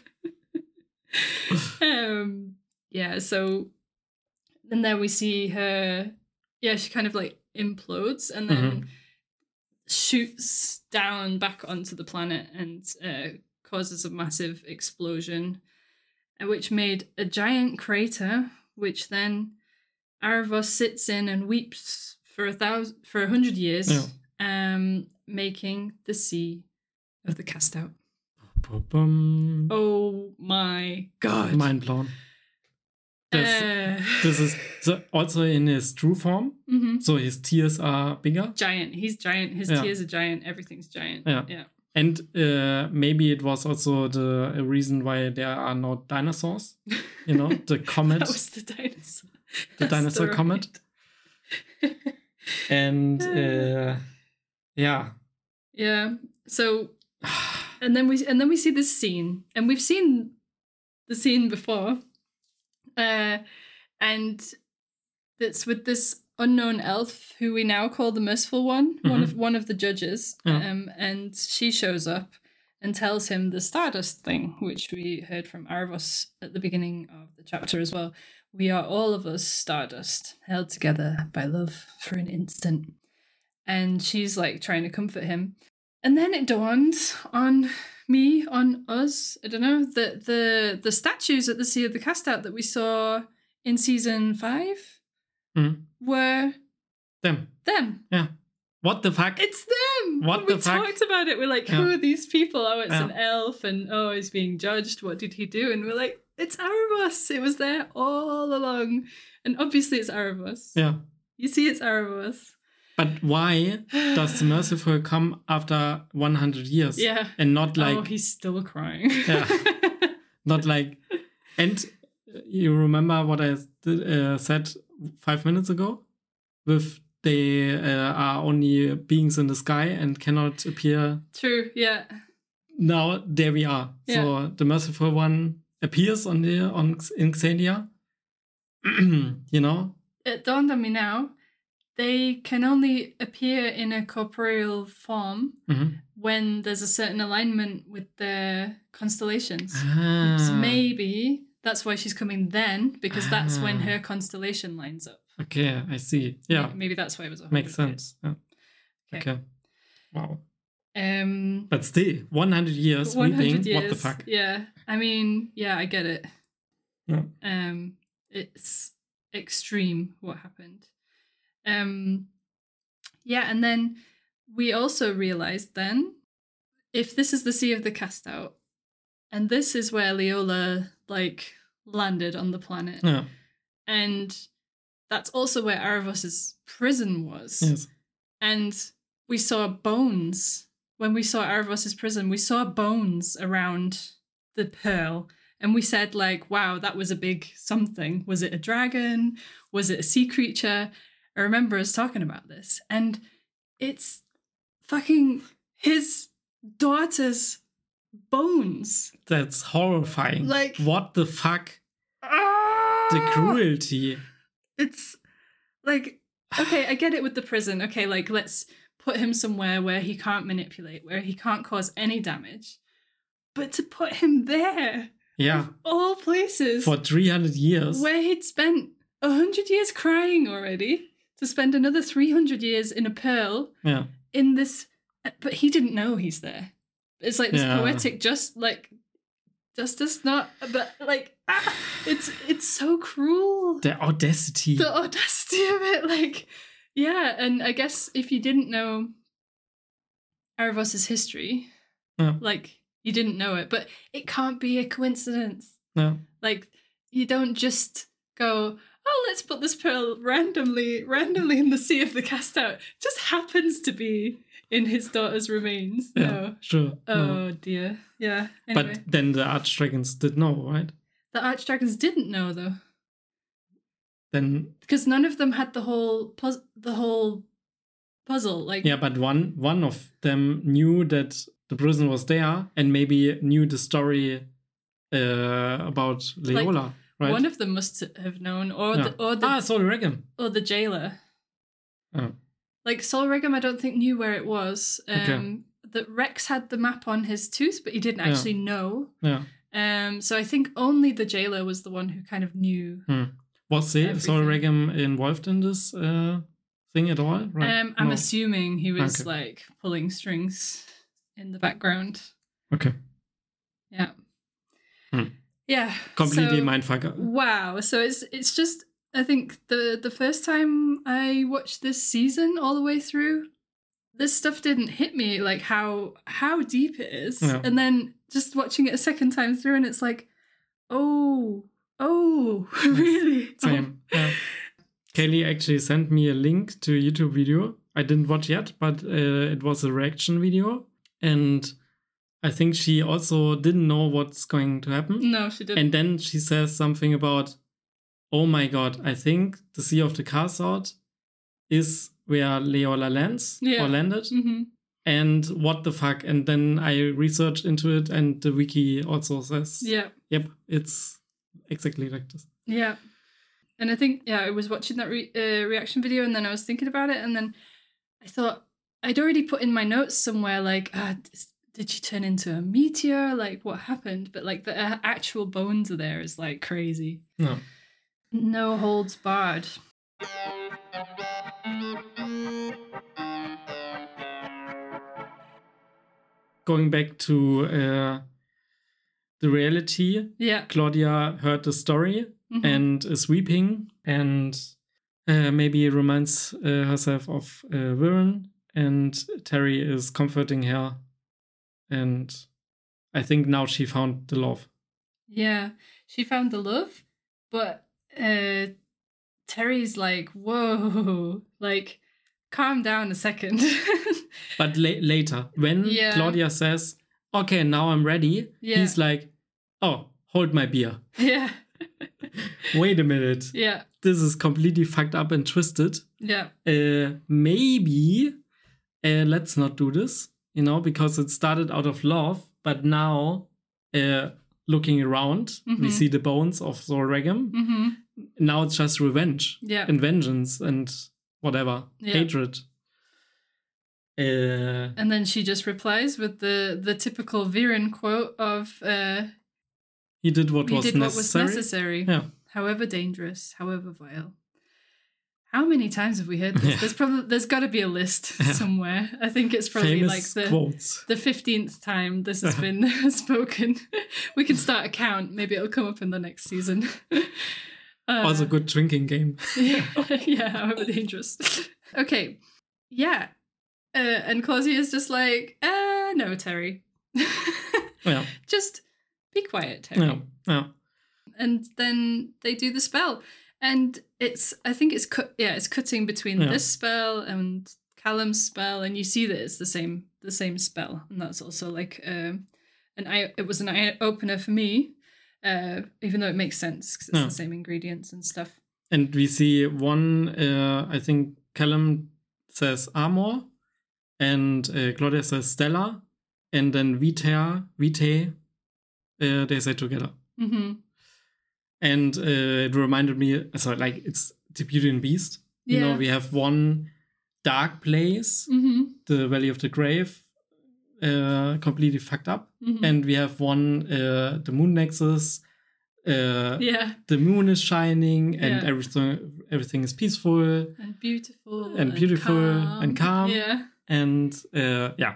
um yeah, so and then we see her, yeah, she kind of like implodes and then Mhm. shoots down back onto the planet and uh, causes a massive explosion, uh, which made a giant crater, which then Aravos sits in and weeps for a thousand for a hundred years, Yeah. um making the Sea of the Cast Out. Bum. Oh my god. Mind blown. This, Uh, this is so also in his true form. mhm. So his tears are bigger. Giant. He's giant. His Yeah. tears are giant. Everything's giant. Yeah. Yeah. And uh, maybe it was also the a reason why there are no dinosaurs. You know, the comet, That was the dinosaur. the That's dinosaur the comet. right- And uh, yeah. Yeah. So, and then we and then we see this scene, and we've seen the scene before, uh, and it's with this unknown elf who we now call the Merciful One, one of one of the judges. Yeah. Um, and she shows up and tells him the Stardust thing, which we heard from Aravos at the beginning of the chapter as well. We are all of us stardust, held together by love for an instant. And she's like trying to comfort him. And then it dawns on me, on us, I don't know, that the the statues at the Sea of the Cast Out that we saw in season five Mhm. were Them. them. Yeah. What the fuck? It's them. What we the fuck? talked about it. We're like, Yeah. who are these people? Oh, it's Yeah. an elf, and oh, he's being judged. What did he do? And we're like, it's Erebos. It was there all along. And obviously it's Erebos. Yeah. You see it's Erebos. But why does the Merciful come after one hundred years? Yeah. And not like... Oh, he's still crying. Yeah. Not like... And you remember what I uh, said five minutes ago? With they uh, are only beings in the sky and cannot appear. True, yeah. Now there we are. Yeah. So the Merciful One appears on the on in Xalia. You know? It dawned on me now. They can only appear in a corporeal form mm-hmm. when there's a certain alignment with their constellations. Ah. So maybe that's why she's coming then, because ah. that's when her constellation lines up. Okay, I see. Yeah. Maybe, maybe that's why it was a Makes sense. Yeah. Okay. okay. Wow. Um, but still, one hundred years one hundred weeping. years, What the fuck? Yeah. I mean, yeah, I get it. Yeah. Um, it's extreme what happened. Um, yeah, and then we also realized then, if this is the Sea of the Cast Out, and this is where Leola, like, landed on the planet. Yeah. And that's also where Erebos' prison was. Yes. And we saw bones. When we saw Erebos' prison, we saw bones around the pearl. And we said, like, wow, that was a big something. Was it a dragon? Was it a sea creature? I remember us talking about this. And it's fucking his daughter's bones. That's horrifying. Like, what the fuck? Ah! The cruelty. It's like, okay, I get it with the prison. Okay, like, let's put him somewhere where he can't manipulate, where he can't cause any damage. But to put him there, yeah, of all places, for three hundred years, where he'd spent one hundred years crying already, to spend another three hundred years in a pearl, yeah, in this, but he didn't know he's there. It's like this yeah. poetic, just like, justice, not, but like, ah, it's it's so cruel. The audacity. The audacity of it, like, yeah. And I guess if you didn't know Erebos' history, yeah. like, you didn't know it, but it can't be a coincidence. No. Like, you don't just go, oh, let's put this pearl randomly, randomly in the Sea of the Cast Out. It just happens to be in his daughter's remains. Yeah, no. sure. Oh, no. dear. Yeah. Anyway. But then the Archdragons did know, right? The Archdragons didn't know, though. Then because none of them had the whole puz- the whole puzzle. Like, yeah, but one one of them knew that the prison was there, and maybe knew the story uh, about Leola. Like, right? One of them must have known, or yeah. the or the ah, Sol Regem. or the jailer. Oh. Like, Sol Regem, I don't think knew where it was. Um, okay. That Rex had the map on his tooth, but he didn't actually yeah. know. Yeah. Um. So I think only the jailer was the one who kind of knew. Hmm. Was Sol Regem involved in this uh, thing at all? Right. Um. I'm no. assuming he was okay. like pulling strings in the background. Okay. Yeah. Hmm. Yeah. Completely so, mindfucker. Wow. So it's it's just, I think the the first time I watched this season all the way through, this stuff didn't hit me, like how how deep it is. Yeah. And then just watching it a second time through, and it's like, oh, oh, really? Same. Oh. Yeah. Kaylee actually sent me a link to a YouTube video. I didn't watch yet, but uh, it was a reaction video. And I think she also didn't know what's going to happen. No, she didn't. And then she says something about, oh my god, I think the Sea of the Cast Out is where Leola lands yeah. or landed. Mm-hmm. And what the fuck? And then I researched into it, and the wiki also says, yeah. Yep, it's exactly like this. Yeah. And I think, yeah, I was watching that re- uh, reaction video, and then I was thinking about it, and then I thought, I'd already put in my notes somewhere, like, ah, did she turn into a meteor? Like, what happened? But, like, the uh, actual bones are there is, like, crazy. No. No holds barred. Going back to uh, the reality, yeah. Claudia heard the story mm-hmm. and is weeping, and uh, maybe reminds uh, herself of uh, Viren, and Terry is comforting her, and I think now she found the love. Yeah, she found the love, but uh, Terry's like, whoa, like, calm down a second. But la- later, when Yeah. Claudia says, okay, now I'm ready, Yeah. he's like, oh, hold my beer. Yeah. Wait a minute. Yeah. This is completely fucked up and twisted. Yeah. Uh, maybe uh, let's not do this, you know, because it started out of love, but now uh, looking around, Mhm. we see the bones of Zor Regem. Mm-hmm. Now it's just revenge Yeah. and vengeance and whatever, Yeah. hatred. Uh, And then she just replies with the, the typical Viren quote of, uh, he did what "You was did what was necessary. necessary, Yeah. however dangerous, however vile." How many times have we heard this? Yeah. There's probably there's got to be a list Yeah. somewhere. I think it's probably Famous like the quotes. the fifteenth time this has been spoken. We can start a count. Maybe it'll come up in the next season. Uh, Also, good drinking game. yeah, yeah, however dangerous. Okay, yeah. Uh, and Claudia is just like, uh, no, Terry. Yeah. Just be quiet, Terry. Yeah. Yeah. And then they do the spell. And it's, I think it's, cut. yeah, it's cutting between Yeah. this spell and Callum's spell. And you see that it's the same, the same spell. And that's also like, um, an eye, it was an eye opener for me, uh, even though it makes sense because it's Yeah. the same ingredients and stuff. And we see one, uh, I think Callum says Amor, and uh, Claudia says Stella, and then Vita, Vitae, uh, they say together. Mm-hmm. And uh, it reminded me, so like it's the Beauty and Beast. You Yeah. know, we have one dark place, Mm-hmm. the Valley of the Grave, uh, completely fucked up. Mm-hmm. And we have one, uh, the Moon Nexus, uh, yeah. the moon is shining, and Yeah. everything everything is peaceful. And beautiful. And beautiful and calm. Yeah. And uh, yeah.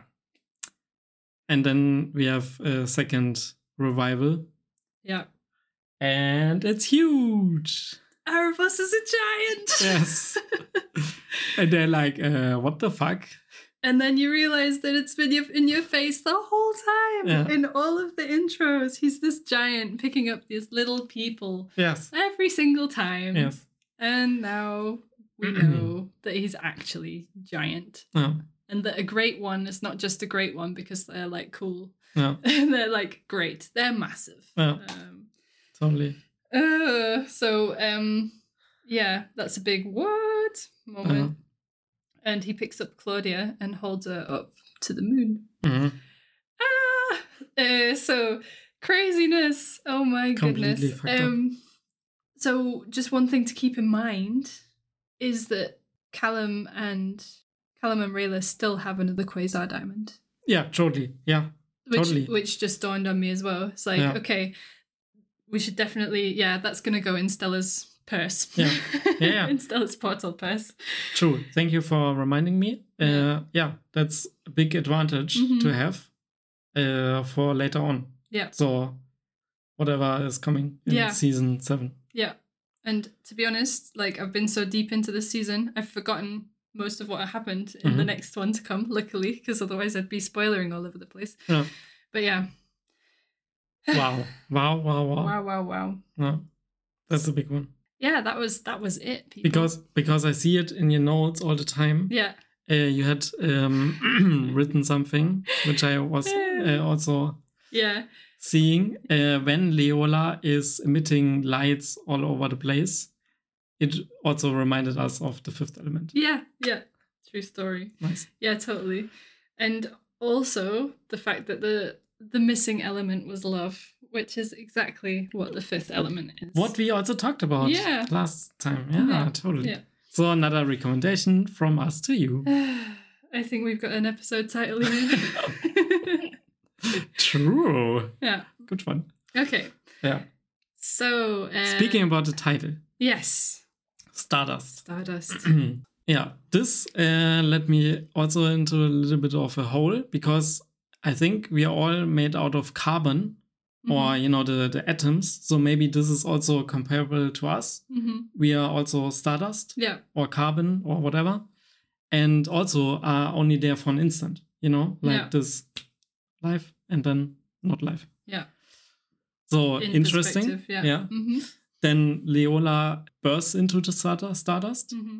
And then we have a second revival. Yeah. And it's huge. Erebus is a giant. Yes. And they're like, uh, what the fuck? And then you realize that it's been your- in your face the whole time. Yeah. In all of the intros, he's this giant picking up these little people Yes. every single time. Yes. And now we know that he's actually giant. Yeah. And that a great one is not just a great one because they're like cool. Yeah. They're like great. They're massive. Yeah. Um, Totally. uh, so, um, yeah, that's a big what moment. Uh-huh. And he picks up Claudia and holds her up to the moon. Mhm. Ah! Uh, so, craziness. Oh my Completely goodness. fucked up. Um, so, just one thing to keep in mind is that Callum and Callum and Rayla still have another Quasar diamond. Yeah, totally. Yeah. Which, Totally. which just dawned on me as well. It's like, Yeah. okay, we should definitely, yeah, that's going to go in Stella's purse. Yeah. Yeah, yeah. In Stella's portal purse. True. Thank you for reminding me. Uh, yeah, that's a big advantage Mhm. to have uh, for later on. Yeah. So, whatever is coming in Yeah. season seven. Yeah. And to be honest, like, I've been so deep into this season, I've forgotten most of what happened in the Mhm. next one to come, luckily, because otherwise I'd be spoilering all over the place. Yeah. But yeah. Wow. Wow, wow, wow. Wow, wow, wow. Yeah. That's a big one. Yeah, that was that was it, people. Because because I see it in your notes all the time. Yeah. Uh, you had um, written something, which I was uh, also Yeah. seeing. Uh, when Leola is emitting lights all over the place, it also reminded us of the Fifth Element. Yeah. Yeah. True story. Nice. Yeah, totally. And also the fact that the the missing element was love, which is exactly what the fifth element is. What we also talked about Yeah. last time. Yeah, Yeah. totally. Yeah. So another recommendation from us to you. I think we've got an episode title here. True. Yeah. Good one. Okay. Yeah. So uh, Speaking about the title, yes, Stardust. Stardust. Yeah, this uh, led me also into a little bit of a hole because I think we are all made out of carbon or, you know, the, the atoms. So maybe this is also comparable to us. Mm-hmm. We are also stardust Yeah. or carbon or whatever. And also are only there for an instant, you know, like Yeah. this life and then not life. Yeah. So In interesting. perspective, yeah. yeah. Mm-hmm. Then Leola bursts into the Star- Stardust. Mm-hmm.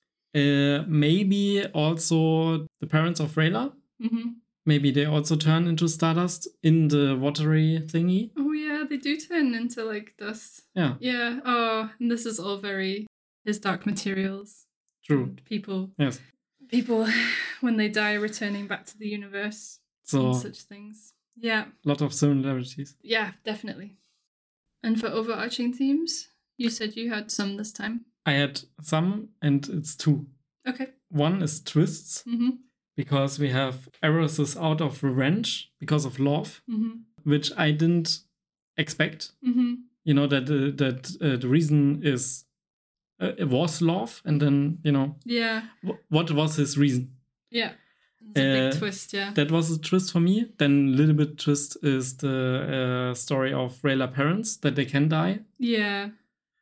Uh, maybe also the parents of Rayla. Mm-hmm. Maybe they also turn into Stardust in the watery thingy. Oh yeah, they do turn into like dust. Yeah, Yeah. Oh, and this is all very his Dark Materials. true. And people, Yes. people, when they die, returning back to the universe So and such things. Yeah. a lot of similarities. Yeah, definitely. And for overarching themes, you said you had some this time. I had some, and it's two. Okay. One is twists, Mm-hmm. because we have Eros is out of revenge because of love, Mm-hmm. which I didn't expect. Mm-hmm. You know, that uh, that uh, the reason is uh, it was love, and then, you know, Yeah. w- what was his reason? Yeah. It's a big Uh, twist, yeah. That was a twist for me. Then a little bit twist is the uh, story of Rayla parents, that they can die. Yeah.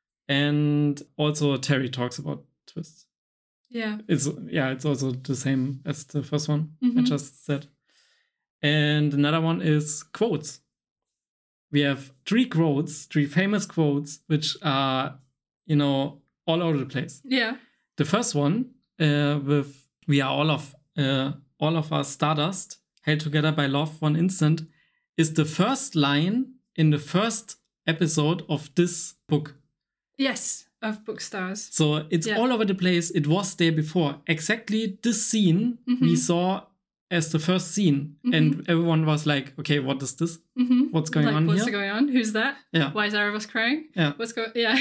And also Terry talks about twists. Yeah. It's yeah, it's also the same as the first one I Mhm. just said. And another one is quotes. We have three quotes, three famous quotes, which are, you know, all over the place. Yeah. The first one, uh, with "We are all of uh, all of us stardust, held together by love, one instant," is the first line in the first episode of this book. Yes. Of Bookstars. So it's Yeah. all over the place. It was there before. Exactly this scene Mhm. we saw as the first scene, Mhm. and everyone was like, "Okay, what is this? Mm-hmm. What's going like, on what's here?" going on? Who's that? Yeah, Why is Erebus crying? yeah. What's going? Yeah.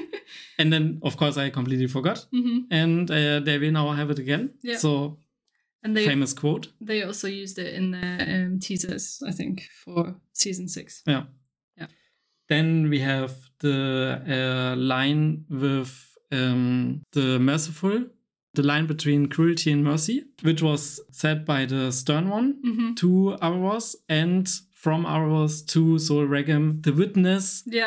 And then, of course, I completely forgot, mm-hmm. and uh, there we now have it again. Yeah. So And they famous quote. they also used it in their um, teasers, I think, for season six. Yeah. Yeah. Then we have the uh, line with um, the merciful, the line between cruelty and mercy, which was said by the stern one Mm-hmm. to Aravos, and from Aravos to Sol Regem, the witness. Yeah.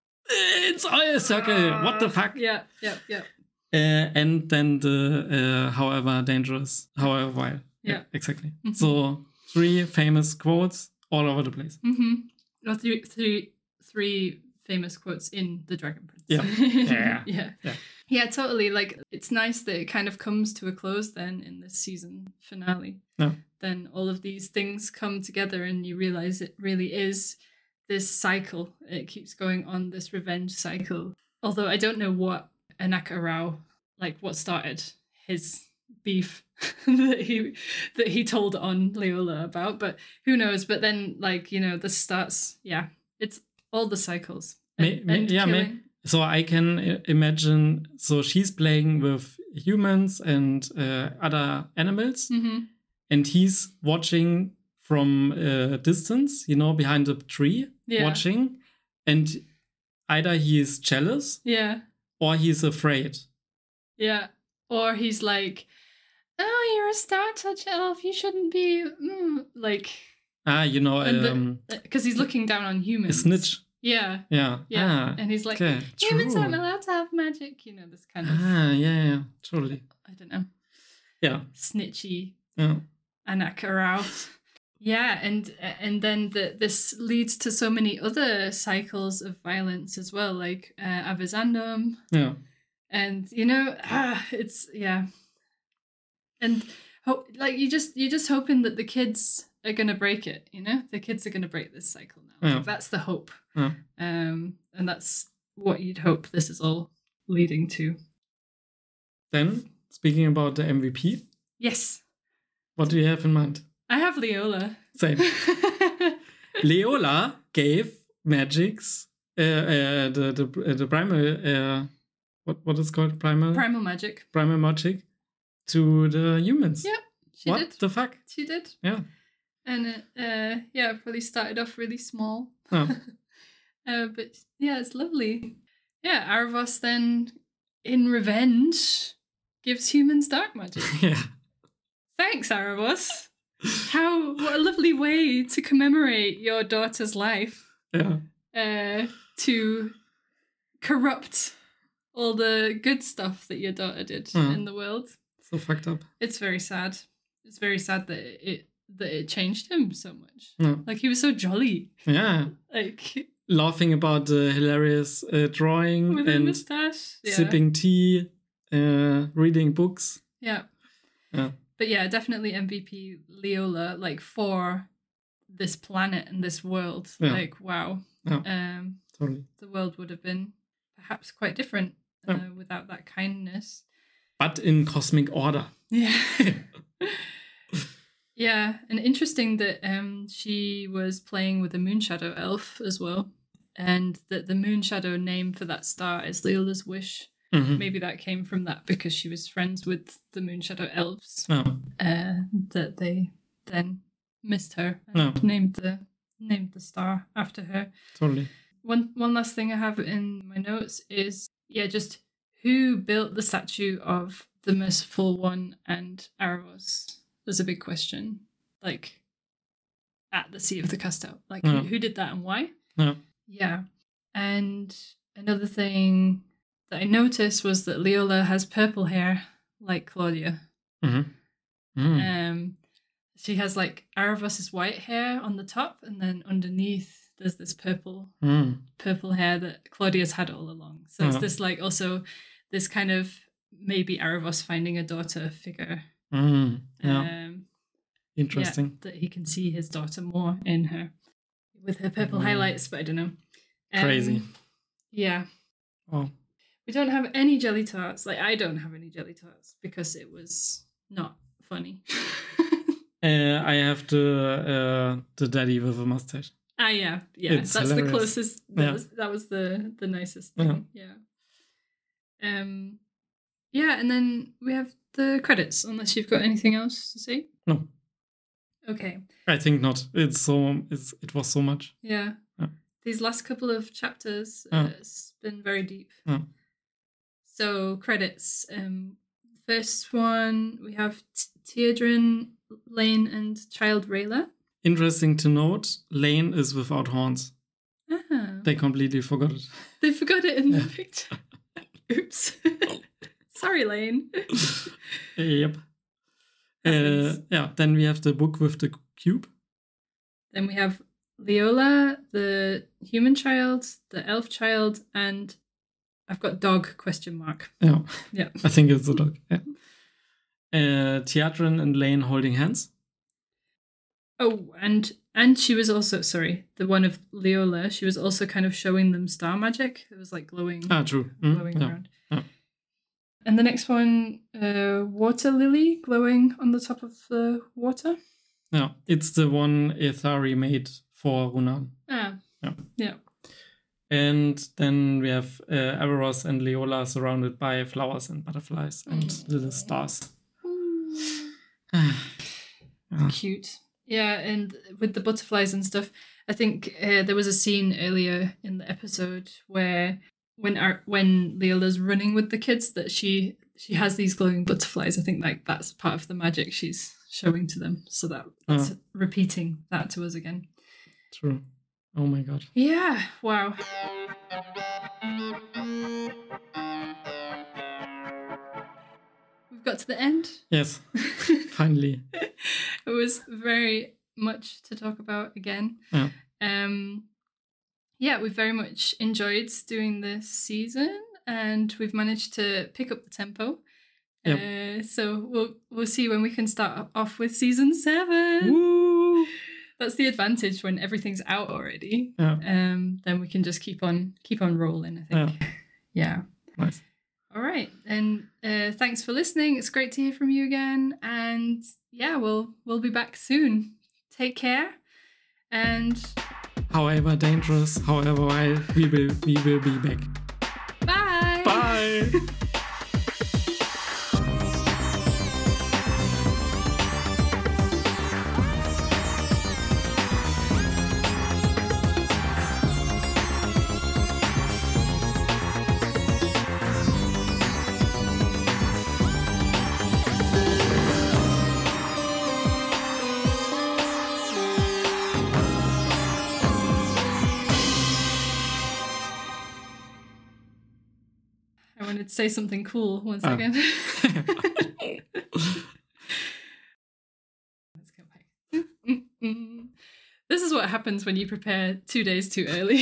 It's all a circle. What the fuck? Yeah. Yeah. Yeah. Uh, and then the uh, however dangerous, however vile. Yeah. exactly. Mhm. So three famous quotes all over the place. Mm-hmm. Well, three, three, three famous quotes in The Dragon Prince. Yeah. Yeah. yeah. Yeah. Yeah, totally. Like, it's nice that it kind of comes to a close then in this season finale. Yeah. Then all of these things come together and you realize it really is this cycle. It keeps going on, this revenge cycle. Although I don't know what Anaka Rao, like what started his beef that he that he told on Leola about, but who knows? But then, like, you know, this starts, yeah, it's all the cycles. May- may- yeah, may- killing. So I can i- imagine. So she's playing with humans and uh, other animals, Mhm. and he's watching from a distance, you know, behind a tree, Yeah. watching, and either he is jealous Yeah. or he's afraid. Yeah. Or he's like, oh, you're a Star Touch elf. You shouldn't be mm, like, Ah, you know, And the- um, because he's looking down on a humans. snitch. Yeah. Yeah. Yeah. Ah, And he's like, okay. humans True. aren't allowed to have magic. You know, this kind of, Ah, yeah, yeah, totally. I don't know, Yeah. snitchy Yeah. Anaka Rao. Yeah, and and then the, this leads to so many other cycles of violence as well, like uh, Avizandum. Yeah. And you know, ah, it's yeah, and hope like you just you're just hoping that the kids are gonna break it. You know, the kids are gonna break this cycle now. Yeah. Like, that's the hope, Yeah. um, and that's what you'd hope this is all leading to. Then, speaking about the M V P, Yes, what do you have in mind? I have Leola. Same. Leola gave magics, uh, uh, the the uh, the primal, uh, what what is called primal Primal magic. primal magic, to the humans. Yeah, she what did. the fuck? She did. Yeah. And it, uh, yeah, it probably started off really small. Oh. uh, but yeah, it's lovely. Yeah, Aravos then, in revenge, gives humans dark magic. Yeah. Thanks, Aravos. How, what a lovely way to commemorate your daughter's life. Yeah. Uh, to corrupt all the good stuff that your daughter did Mm. in the world. So fucked up. It's very sad. It's very sad that it that it changed him so much. Yeah. Like, he was so jolly. Yeah. Like, laughing about the hilarious uh, drawing With a and moustache. Yeah. sipping tea, uh, reading books. Yeah. Yeah. But yeah, definitely M V P Leola, like for this planet and this world. Yeah. Like, wow. Yeah. Um, Totally. the world would have been perhaps quite different uh, Yeah. without that kindness. But in cosmic order. Yeah. Yeah, and interesting that um, she was playing with a Moonshadow elf as well, and that the Moonshadow name for that star is Leola's Wish. Mhm. Maybe that came from that because she was friends with the Moonshadow elves. Yeah. Uh, that they then missed her and Yeah. named the named the star after her. Totally. One one last thing I have in my notes is yeah, just who built the statue of the Merciful One and Aravos? Was a big question. Like at the Sea of the Cast-Out. Like Yeah. who, who did that and why? Yeah. Yeah. And another thing that I noticed was that Leola has purple hair like Claudia. Mm-hmm. Mm. Um she has like Aravos's white hair on the top, and then underneath there's this purple Mm. purple hair that Claudia's had all along. So it's Yeah. this like also this kind of maybe Aravos finding a daughter figure. Mm. Yeah. Um Interesting. yeah, that he can see his daughter more in her with her purple Mm. highlights, but I don't know. Um, Crazy. Yeah. Oh. We don't have any jelly tarts. Like I don't have any jelly tarts because it was not funny. Uh, I have the uh, the daddy with a mustache. Ah, yeah, yeah. It's That's hilarious. the closest. That, Yeah. was, that was the the nicest thing. Yeah. Um. Yeah, and then we have the credits. Unless you've got anything else to say. No, Okay. I think not. It's so it's it was so much. Yeah. Yeah. These last couple of chapters, Yeah. uh, it's been very deep. Yeah. So credits. Um. First one we have T- Teodrin, Lane, and Child Rayla. Interesting to note, Lane is without horns. Ah. They completely forgot it. They forgot it in Yeah. the picture. Oops. Sorry, Lane. Yep. Uh, Happens. yeah. Then we have the book with the cube. Then we have Leola, the human child, the elf child, and I've got dog question mark. Yeah. Yeah. I think it's the dog. Yeah. Uh, Teodrin and Lane holding hands. Oh, and and she was also sorry, the one of Leola, she was also kind of showing them star magic. It was like glowing, Ah, true. Mm, glowing yeah. around. Yeah. And the next one, uh, water lily glowing on the top of the water. Yeah. It's the one Ithari made for Runan. Ah, Yeah. yeah. And then we have uh, Averos and Leola surrounded by flowers and butterflies and Mm. little stars. Cute. Yeah, and with the butterflies and stuff, I think uh, there was a scene earlier in the episode where when our, when Leola's running with the kids, that she she has these glowing butterflies. I think like that's part of the magic she's showing to them. So that that's Oh. repeating that to us again. True. Oh my god. Yeah. Wow. We've got to the end. Yes. Finally. It was very much to talk about again. Yeah. Um, yeah, we've very much enjoyed doing this season, and we've managed to pick up the tempo. Uh, so we'll we'll see when we can start off with season seven. Woo! That's the advantage when everything's out already. Yeah. Um, then we can just keep on keep on rolling. I think. Yeah. Nice. All right, and uh, thanks for listening. It's great to hear from you again, and yeah, we'll we'll be back soon. Take care, and However dangerous, however wild, we will we will be back. bye. Bye. I wanted to say something cool. One Oh. second. Let's go back. This is what happens when you prepare two days too early.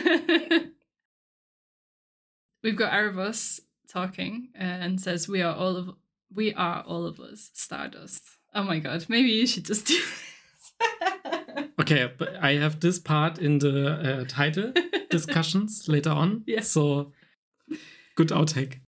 We've got Erebus talking and says, "We are all of we are all of us Stardust." Oh my god, maybe you should just do this. Okay, but I have this part in the uh, title discussions later on. Yeah. So good outtake.